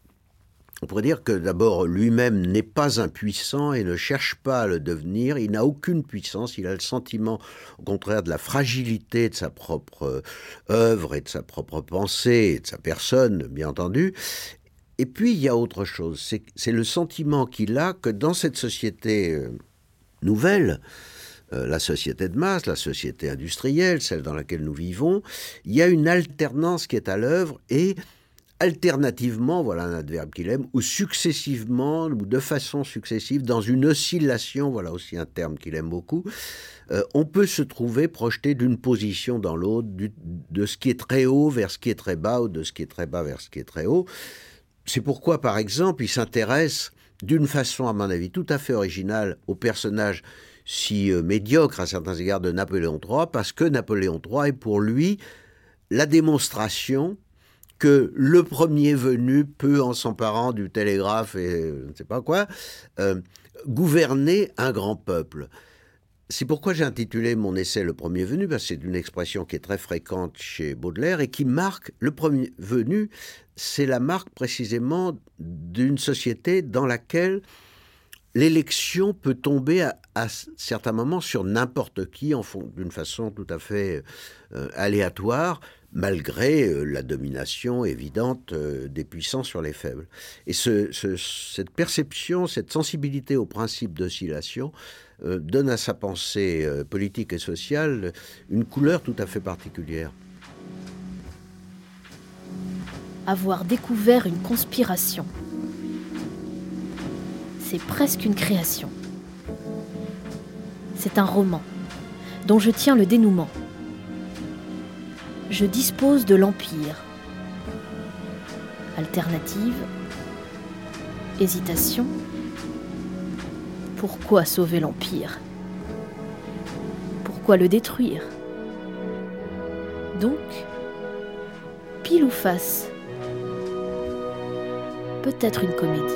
on pourrait dire que d'abord, lui-même n'est pas impuissant et ne cherche pas à le devenir. Il n'a aucune puissance. Il a le sentiment, au contraire, de la fragilité de sa propre œuvre et de sa propre pensée et de sa personne, bien entendu. Et puis, il y a autre chose. C'est, c'est le sentiment qu'il a que dans cette société euh, nouvelle, euh, la société de masse, la société industrielle, celle dans laquelle nous vivons, il y a une alternance qui est à l'œuvre et alternativement, voilà un adverbe qu'il aime, ou successivement, ou de façon successive, dans une oscillation, voilà aussi un terme qu'il aime beaucoup, euh, on peut se trouver projeté d'une position dans l'autre, du, de ce qui est très haut vers ce qui est très bas, ou de ce qui est très bas vers ce qui est très haut. C'est pourquoi, par exemple, il s'intéresse d'une façon, à mon avis, tout à fait originale au personnage si euh, médiocre à certains égards de Napoléon trois, parce que Napoléon trois est pour lui la démonstration que le premier venu peut, en s'emparant du télégraphe et je ne sais pas quoi, euh, gouverner un grand peuple. C'est pourquoi j'ai intitulé mon essai « Le premier venu », parce que c'est une expression qui est très fréquente chez Baudelaire et qui marque, le premier venu, c'est la marque précisément d'une société dans laquelle l'élection peut tomber à, à certains moments sur n'importe qui, en fond, d'une façon tout à fait euh, aléatoire, malgré euh, la domination évidente euh, des puissants sur les faibles. Et ce, ce, cette perception, cette sensibilité au principe d'oscillation euh, donne à sa pensée euh, politique et sociale une couleur tout à fait particulière. Avoir découvert une conspiration, c'est presque une création. C'est un roman dont je tiens le dénouement. Je dispose de l'Empire. Alternative, hésitation. Pourquoi sauver l'Empire? Pourquoi le détruire? Donc, pile ou face? Peut-être une comédie.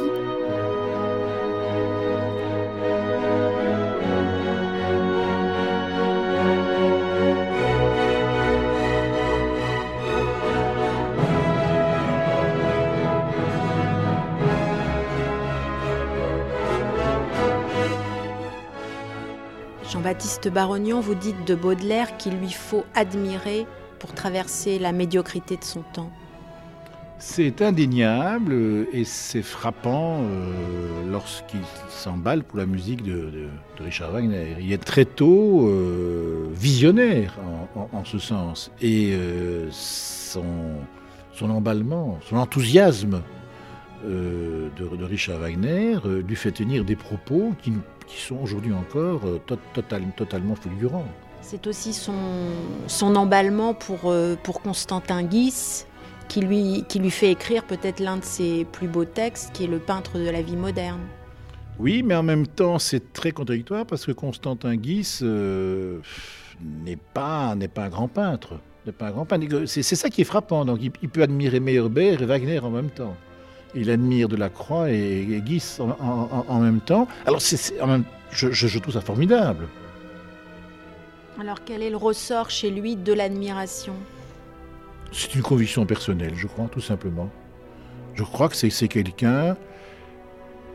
Jean-Baptiste Barognon, vous dites de Baudelaire qu'il lui faut admirer pour traverser la médiocrité de son temps. C'est indéniable et c'est frappant euh, lorsqu'il s'emballe pour la musique de, de, de Richard Wagner. Il est très tôt euh, visionnaire en, en, en ce sens. Et euh, son, son emballement, son enthousiasme euh, de, de Richard Wagner euh, lui fait tenir des propos qui, qui sont aujourd'hui encore euh, to- total, totalement fulgurants. C'est aussi son, son emballement pour, euh, pour Constantin Guis, qui lui, qui lui fait écrire peut-être l'un de ses plus beaux textes, qui est Le peintre de la vie moderne. Oui, mais en même temps, c'est très contradictoire parce que Constantin Guis euh, n'est pas, n'est pas un grand peintre. N'est pas un grand peintre. C'est, c'est ça qui est frappant. Donc, il, il peut admirer Meyerbeer et Wagner en même temps. Il admire Delacroix et, et Guis en, en, en même temps. Alors, c'est, c'est, en même, je, je, je trouve ça formidable. Alors, quel est le ressort chez lui de l'admiration ? C'est une conviction personnelle, je crois, tout simplement. Je crois que c'est, c'est quelqu'un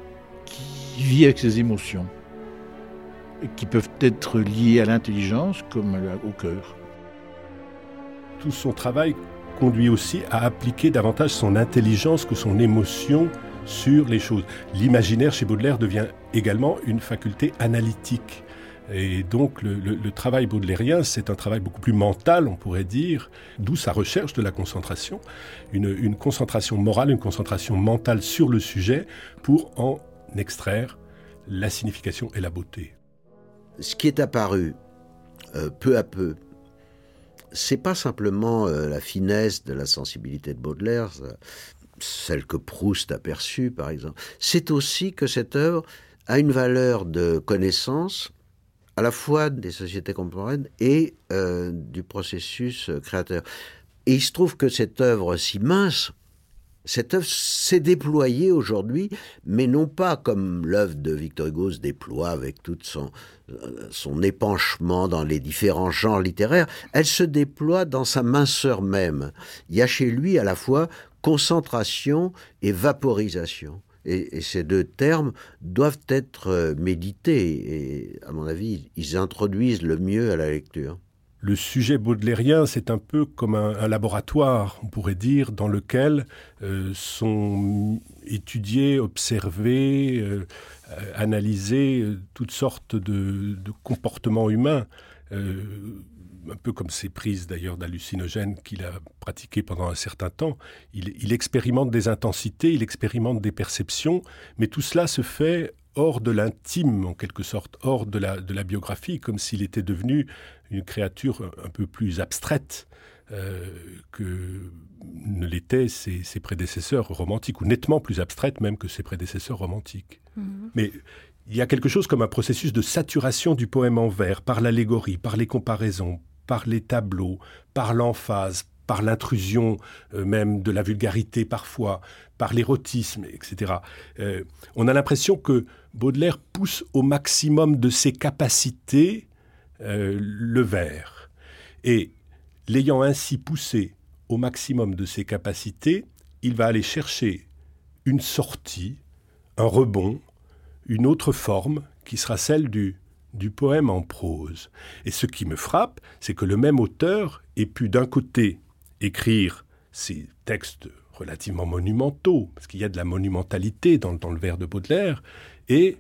qui vit avec ses émotions, et qui peuvent être liées à l'intelligence comme au cœur. Tout son travail conduit aussi à appliquer davantage son intelligence que son émotion sur les choses. L'imaginaire chez Baudelaire devient également une faculté analytique. Et donc le, le, le travail baudelairien, c'est un travail beaucoup plus mental, on pourrait dire, d'où sa recherche de la concentration, une, une concentration morale, une concentration mentale sur le sujet pour en extraire la signification et la beauté. Ce qui est apparu euh, peu à peu, c'est pas simplement euh, la finesse de la sensibilité de Baudelaire, ça, celle que Proust a perçue par exemple, c'est aussi que cette œuvre a une valeur de connaissance à la fois des sociétés contemporaines et euh, du processus créateur. Et il se trouve que cette œuvre si mince, cette œuvre s'est déployée aujourd'hui, mais non pas comme l'œuvre de Victor Hugo se déploie avec tout son, son épanchement dans les différents genres littéraires, elle se déploie dans sa minceur même. Il y a chez lui à la fois concentration et vaporisation. Et, et ces deux termes doivent être médités. Et à mon avis, ils introduisent le mieux à la lecture. Le sujet baudelairien, c'est un peu comme un, un laboratoire, on pourrait dire, dans lequel euh, sont étudiés, observés, euh, analysés euh, toutes sortes de, de comportements humains. Euh, un peu comme ces prises d'ailleurs d'hallucinogènes qu'il a pratiquées pendant un certain temps. Il, il expérimente des intensités, il expérimente des perceptions, mais tout cela se fait hors de l'intime, en quelque sorte, hors de la, de la biographie, comme s'il était devenu une créature un peu plus abstraite euh, que ne l'étaient ses, ses prédécesseurs romantiques, ou nettement plus abstraite même que ses prédécesseurs romantiques. Mmh. Mais il y a quelque chose comme un processus de saturation du poème en vers, par l'allégorie, par les comparaisons, par les tableaux, par l'emphase, par l'intrusion euh, même de la vulgarité parfois, par l'érotisme, et cetera. Euh, on a l'impression que Baudelaire pousse au maximum de ses capacités euh, le vers. Et l'ayant ainsi poussé au maximum de ses capacités, il va aller chercher une sortie, un rebond, une autre forme qui sera celle du, du poème en prose. Et ce qui me frappe, c'est que le même auteur ait pu d'un côté écrire ces textes relativement monumentaux, parce qu'il y a de la monumentalité dans, dans le vers de Baudelaire, et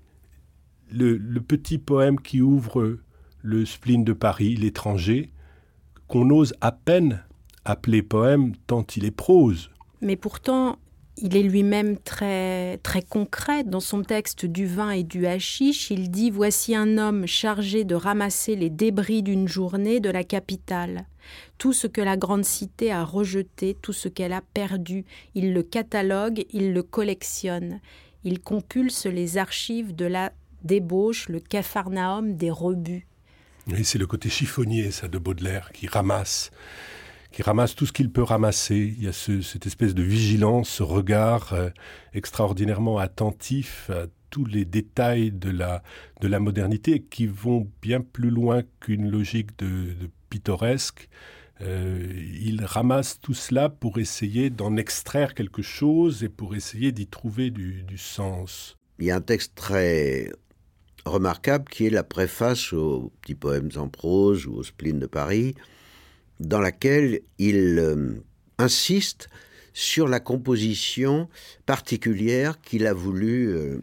le, le petit poème qui ouvre le spleen de Paris, l'étranger, qu'on ose à peine appeler poème tant il est prose. Mais pourtant, il est lui-même très, très concret. Dans son texte du vin et du hashish, il dit « Voici un homme chargé de ramasser les débris d'une journée de la capitale. Tout ce que la grande cité a rejeté, tout ce qu'elle a perdu, il le catalogue, il le collectionne. Il compulse les archives de la débauche, le capharnaüm des rebuts. » Et c'est le côté chiffonnier, ça, de Baudelaire, qui ramasse, qui ramasse tout ce qu'il peut ramasser. Il y a ce, cette espèce de vigilance, ce regard euh, extraordinairement attentif à tous les détails de la, de la modernité qui vont bien plus loin qu'une logique de, de pittoresque. Euh, il ramasse tout cela pour essayer d'en extraire quelque chose et pour essayer d'y trouver du, du sens. Il y a un texte très remarquable qui est la préface aux petits poèmes en prose ou au spleen de Paris, dans laquelle il euh, insiste sur la composition particulière qu'il a voulu euh,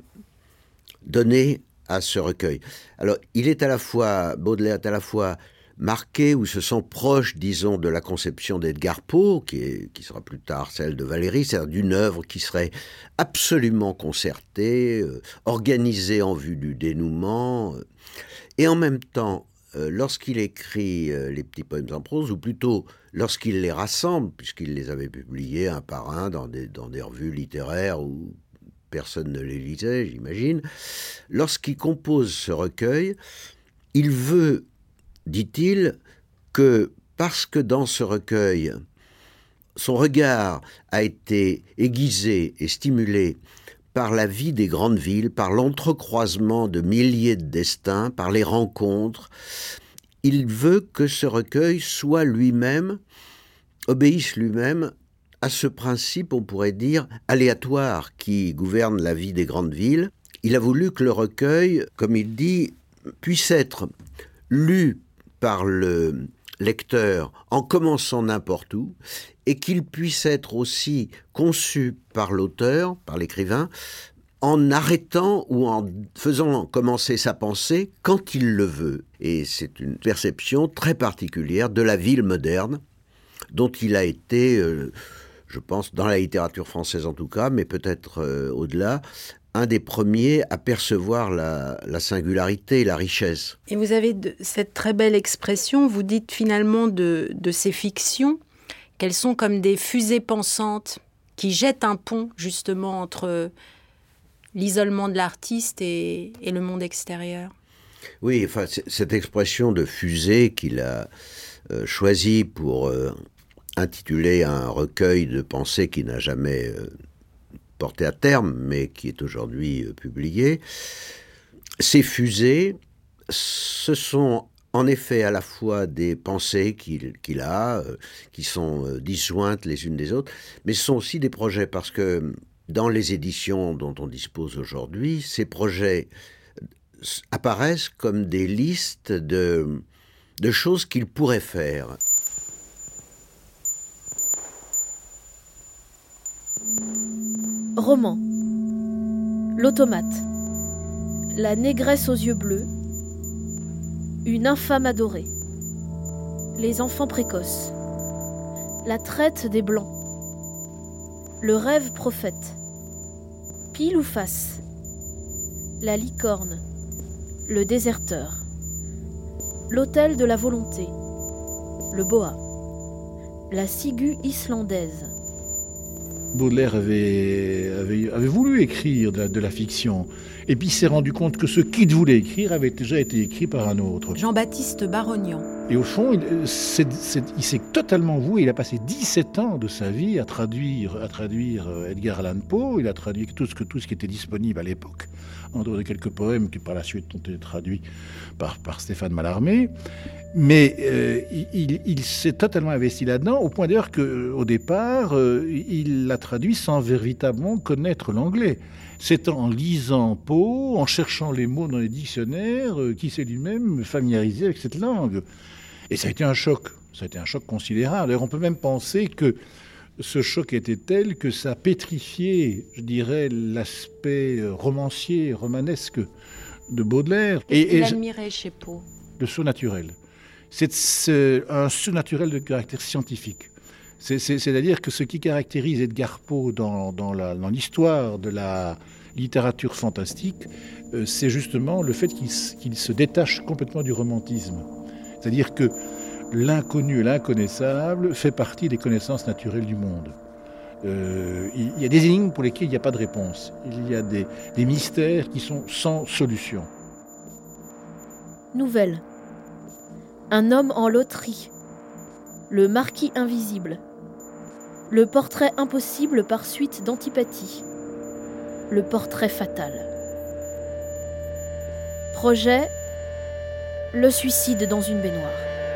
donner à ce recueil. Alors, il est à la fois, Baudelaire est à la fois marqué ou se sent proche, disons, de la conception d'Edgar Poe, qui, est, qui sera plus tard celle de Valéry, c'est-à-dire d'une œuvre qui serait absolument concertée, euh, organisée en vue du dénouement, euh, et en même temps, euh, lorsqu'il écrit euh, les petits poèmes en prose, ou plutôt lorsqu'il les rassemble, puisqu'il les avait publiés un par un dans des, dans des revues littéraires où personne ne les lisait, j'imagine, lorsqu'il compose ce recueil, il veut, dit-il, que parce que dans ce recueil, son regard a été aiguisé et stimulé par la vie des grandes villes, par l'entrecroisement de milliers de destins, par les rencontres, il veut que ce recueil soit lui-même, obéisse lui-même à ce principe, on pourrait dire, aléatoire qui gouverne la vie des grandes villes. il a voulu que le recueil, comme il dit, puisse être lu par le lecteur en commençant n'importe où, et qu'il puisse être aussi conçu par l'auteur, par l'écrivain, en arrêtant ou en faisant commencer sa pensée quand il le veut. Et c'est une perception très particulière de la ville moderne, dont il a été, euh, je pense, dans la littérature française en tout cas, mais peut-être euh, au-delà, un des premiers à percevoir la, la singularité et la richesse. Et vous avez de, cette très belle expression, vous dites finalement de, de ces fictions, qu'elles sont comme des fusées pensantes qui jettent un pont justement entre l'isolement de l'artiste et, et le monde extérieur. Oui, enfin, cette expression de fusée qu'il a euh, choisie pour euh, intituler un recueil de pensées qui n'a jamais euh, porté à terme, mais qui est aujourd'hui euh, publié, ces fusées, ce sont en effet à la fois des pensées qu'il, qu'il a, euh, qui sont euh, disjointes les unes des autres, mais ce sont aussi des projets, parce que dans les éditions dont on dispose aujourd'hui, ces projets apparaissent comme des listes de, de choses qu'il pourrait faire. Roman. L'automate. La négresse aux yeux bleus. Une infâme adorée. Les enfants précoces. La traite des blancs. Le rêve prophète. Pile ou face. La licorne. Le déserteur. L'hôtel de la volonté. Le boa. La ciguë islandaise. Baudelaire avait, avait, avait voulu écrire de la, de la fiction, et puis il s'est rendu compte que ce qu'il voulait écrire avait déjà été écrit par un autre. Jean-Baptiste Barognan. Et au fond, il, c'est, c'est, il s'est totalement voué, il a passé dix-sept ans de sa vie à traduire, à traduire Edgar Allan Poe, il a traduit tout ce, que, tout ce qui était disponible à l'époque, en dehors de quelques poèmes qui par la suite ont été traduits par, par Stéphane Mallarmé. Mais euh, il, il s'est totalement investi là-dedans, au point d'ailleurs qu'au départ, euh, il l'a traduit sans véritablement connaître l'anglais. C'est en lisant Poe, en cherchant les mots dans les dictionnaires, euh, qu'il s'est lui-même familiarisé avec cette langue. Et ça a été un choc, ça a été un choc considérable. D'ailleurs, on peut même penser que ce choc était tel que ça a pétrifié, je dirais, l'aspect romancier, romanesque de Baudelaire. Et il admirait chez Poe le surnaturel. C'est, c'est un surnaturel de caractère scientifique. C'est, c'est, c'est-à-dire que ce qui caractérise Edgar Poe dans, dans, la, dans l'histoire de la littérature fantastique, euh, c'est justement le fait qu'il, qu'il se détache complètement du romantisme. C'est-à-dire que l'inconnu et l'inconnaissable fait partie des connaissances naturelles du monde. Euh, il y a des énigmes pour lesquelles il n'y a pas de réponse. Il y a des, des mystères qui sont sans solution. Nouvelle. Un homme en loterie. Le marquis invisible. Le portrait impossible par suite d'antipathie. Le portrait fatal. Projet. Le suicide dans une baignoire.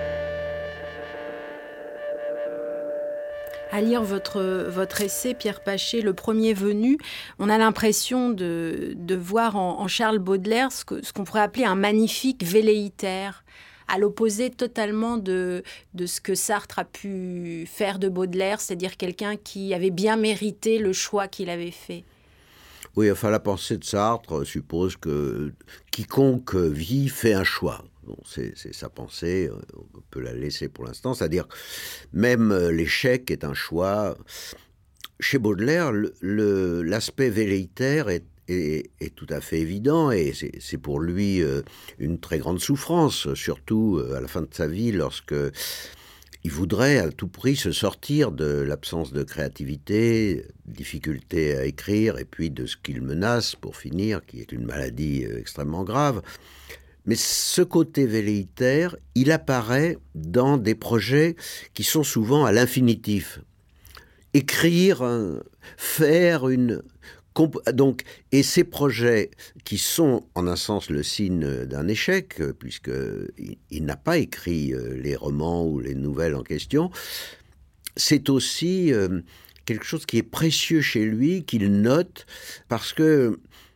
À lire votre, votre essai, Pierre Pachet, Le premier venu, on a l'impression de, de voir en, en Charles Baudelaire ce, que, ce qu'on pourrait appeler un magnifique velléitaire, à l'opposé totalement de, de ce que Sartre a pu faire de Baudelaire, c'est-à-dire quelqu'un qui avait bien mérité le choix qu'il avait fait. Oui, enfin, la pensée de Sartre suppose que quiconque vit fait un choix. Bon, c'est, c'est sa pensée, on peut la laisser pour l'instant, c'est-à-dire même l'échec est un choix. Chez Baudelaire, le, le, l'aspect velléitaire est Est, est tout à fait évident, et c'est, c'est pour lui euh, une très grande souffrance, surtout euh, à la fin de sa vie, lorsque il voudrait à tout prix se sortir de l'absence de créativité, difficulté à écrire, et puis de ce qu'il menace, pour finir, qui est une maladie euh, extrêmement grave. Mais ce côté velléitaire, il apparaît dans des projets qui sont souvent à l'infinitif. Écrire, hein, faire une... Donc, et ces projets qui sont en un sens le signe d'un échec, puisqu'il il n'a pas écrit les romans ou les nouvelles en question, c'est aussi euh, quelque chose qui est précieux chez lui, qu'il note, parce que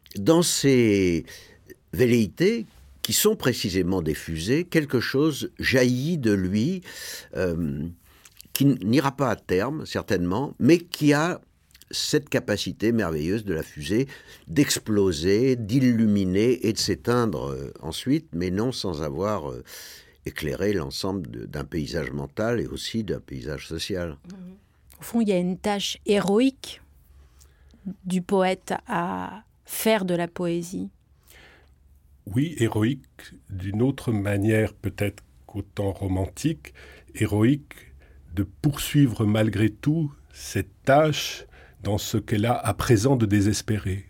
dans ces velléités qui sont précisément des fusées, quelque chose jaillit de lui euh, qui n'ira pas à terme, certainement, mais qui a cette capacité merveilleuse de la fusée d'exploser, d'illuminer et de s'éteindre euh, ensuite, mais non sans avoir euh, éclairé l'ensemble de, d'un paysage mental et aussi d'un paysage social. Au fond, il y a une tâche héroïque du poète à faire de la poésie. Oui, héroïque d'une autre manière peut-être qu'autant romantique, héroïque de poursuivre malgré tout cette tâche dans ce qu'elle a à présent de désespéré.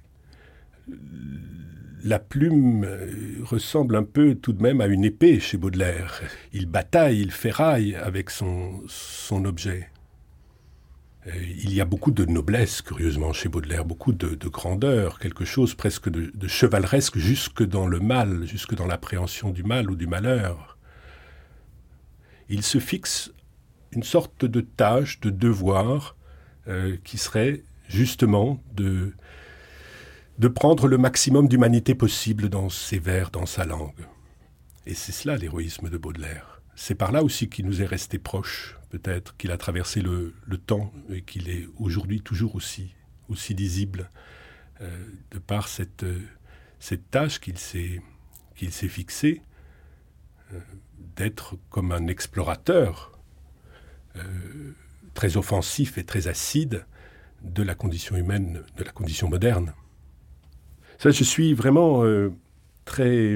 La plume ressemble un peu tout de même à une épée chez Baudelaire. Il bataille, il ferraille avec son, son objet. Il y a beaucoup de noblesse, curieusement, chez Baudelaire, beaucoup de, de grandeur, quelque chose presque de, de chevaleresque jusque dans le mal, jusque dans l'appréhension du mal ou du malheur. Il se fixe une sorte de tâche, de devoir, euh, qui serait justement de, de prendre le maximum d'humanité possible dans ses vers, dans sa langue. Et c'est cela l'héroïsme de Baudelaire. C'est par là aussi qu'il nous est resté proche, peut-être, qu'il a traversé le, le temps et qu'il est aujourd'hui toujours aussi, aussi lisible, euh, de par cette, euh, cette tâche qu'il s'est, qu'il s'est fixée, euh, d'être comme un explorateur euh, très offensif et très acide de la condition humaine, de la condition moderne. Ça, je suis vraiment euh, très,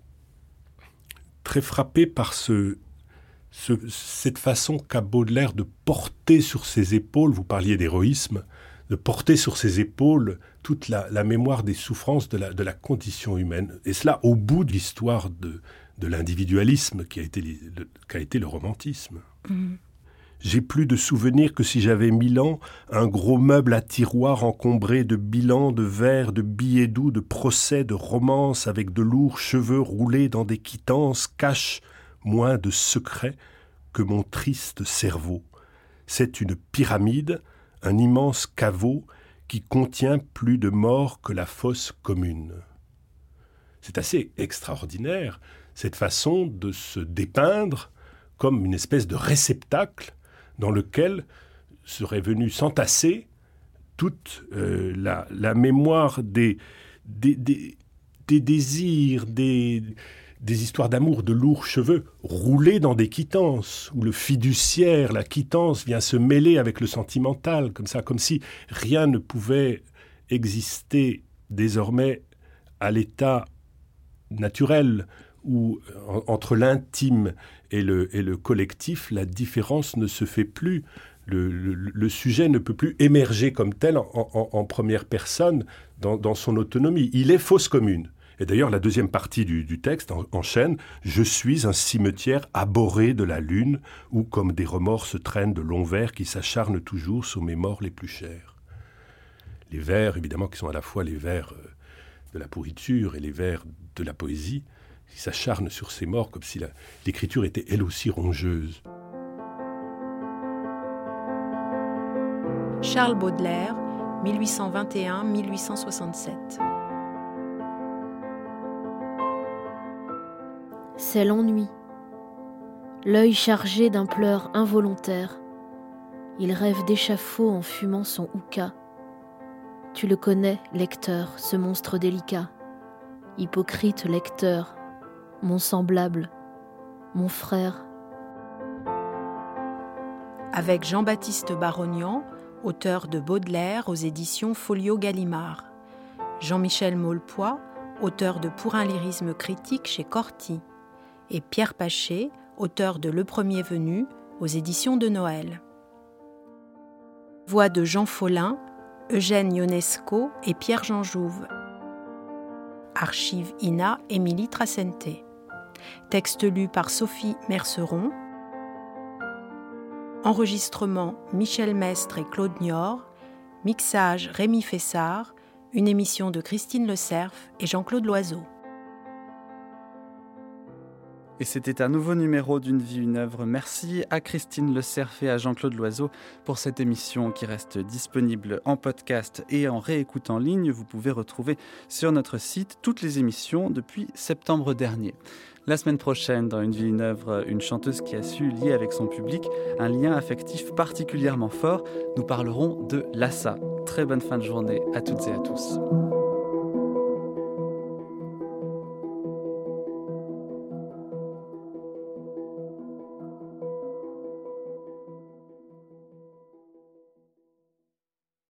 très frappé par ce... Ce, cette façon qu'a Baudelaire de porter sur ses épaules, vous parliez d'héroïsme, de porter sur ses épaules toute la, la mémoire des souffrances de la, de la condition humaine. Et cela au bout de l'histoire de, de l'individualisme qui a été le, qui a été le romantisme. Mmh. J'ai plus de souvenirs que si j'avais mille ans, un gros meuble à tiroirs encombré de bilans, de vers, de billets doux, de procès, de romances avec de lourds cheveux roulés dans des quittances cache moins de secrets que mon triste cerveau. C'est une pyramide, un immense caveau qui contient plus de morts que la fosse commune. C'est assez extraordinaire, cette façon de se dépeindre comme une espèce de réceptacle dans lequel serait venue s'entasser toute euh, la, la mémoire des, des, des, des désirs, des... des histoires d'amour, de lourds cheveux, roulés dans des quittances, où le fiduciaire, la quittance, vient se mêler avec le sentimental, comme ça, comme si rien ne pouvait exister désormais à l'état naturel, où en, entre l'intime et le, et le collectif, la différence ne se fait plus. Le, le, le sujet ne peut plus émerger comme tel en, en, en première personne dans, dans son autonomie. Il est fosse commune. Et d'ailleurs, la deuxième partie du, du texte en, enchaîne « Je suis un cimetière abhorré de la lune, où comme des remords se traînent de longs vers qui s'acharnent toujours sur mes morts les plus chers. » Les vers, évidemment, qui sont à la fois les vers de la pourriture et les vers de la poésie, qui s'acharnent sur ces morts comme si la, l'écriture était elle aussi rongeuse. Charles Baudelaire, mille huit cent vingt et un à mille huit cent soixante-sept. C'est l'ennui. L'œil chargé d'un pleur involontaire. Il rêve d'échafaud en fumant son hookah. Tu le connais, lecteur, ce monstre délicat. Hypocrite lecteur, mon semblable, mon frère. Avec Jean-Baptiste Barognan, auteur de Baudelaire aux éditions Folio Gallimard. Jean-Michel Maulepoix, auteur de Pour un lyrisme critique chez Corti. Et Pierre Paché, auteur de Le Premier Venu, aux éditions de Noël. Voix de Jean Follin, Eugène Ionesco et Pierre-Jean Jouve. Archives I N A, Émilie Tracente. Texte lu par Sophie Merceron. Enregistrement Michel Mestre et Claude Niort. Mixage Rémi Fessard. Une émission de Christine Le Cerf et Jean-Claude Loiseau. Et c'était un nouveau numéro d'Une vie, une œuvre. Merci à Christine Le Cerf et à Jean-Claude Loiseau pour cette émission qui reste disponible en podcast et en réécoute en ligne. Vous pouvez retrouver sur notre site toutes les émissions depuis septembre dernier. La semaine prochaine, dans Une vie, une œuvre, une chanteuse qui a su lier avec son public un lien affectif particulièrement fort. Nous parlerons de Lhasa. Très bonne fin de journée à toutes et à tous.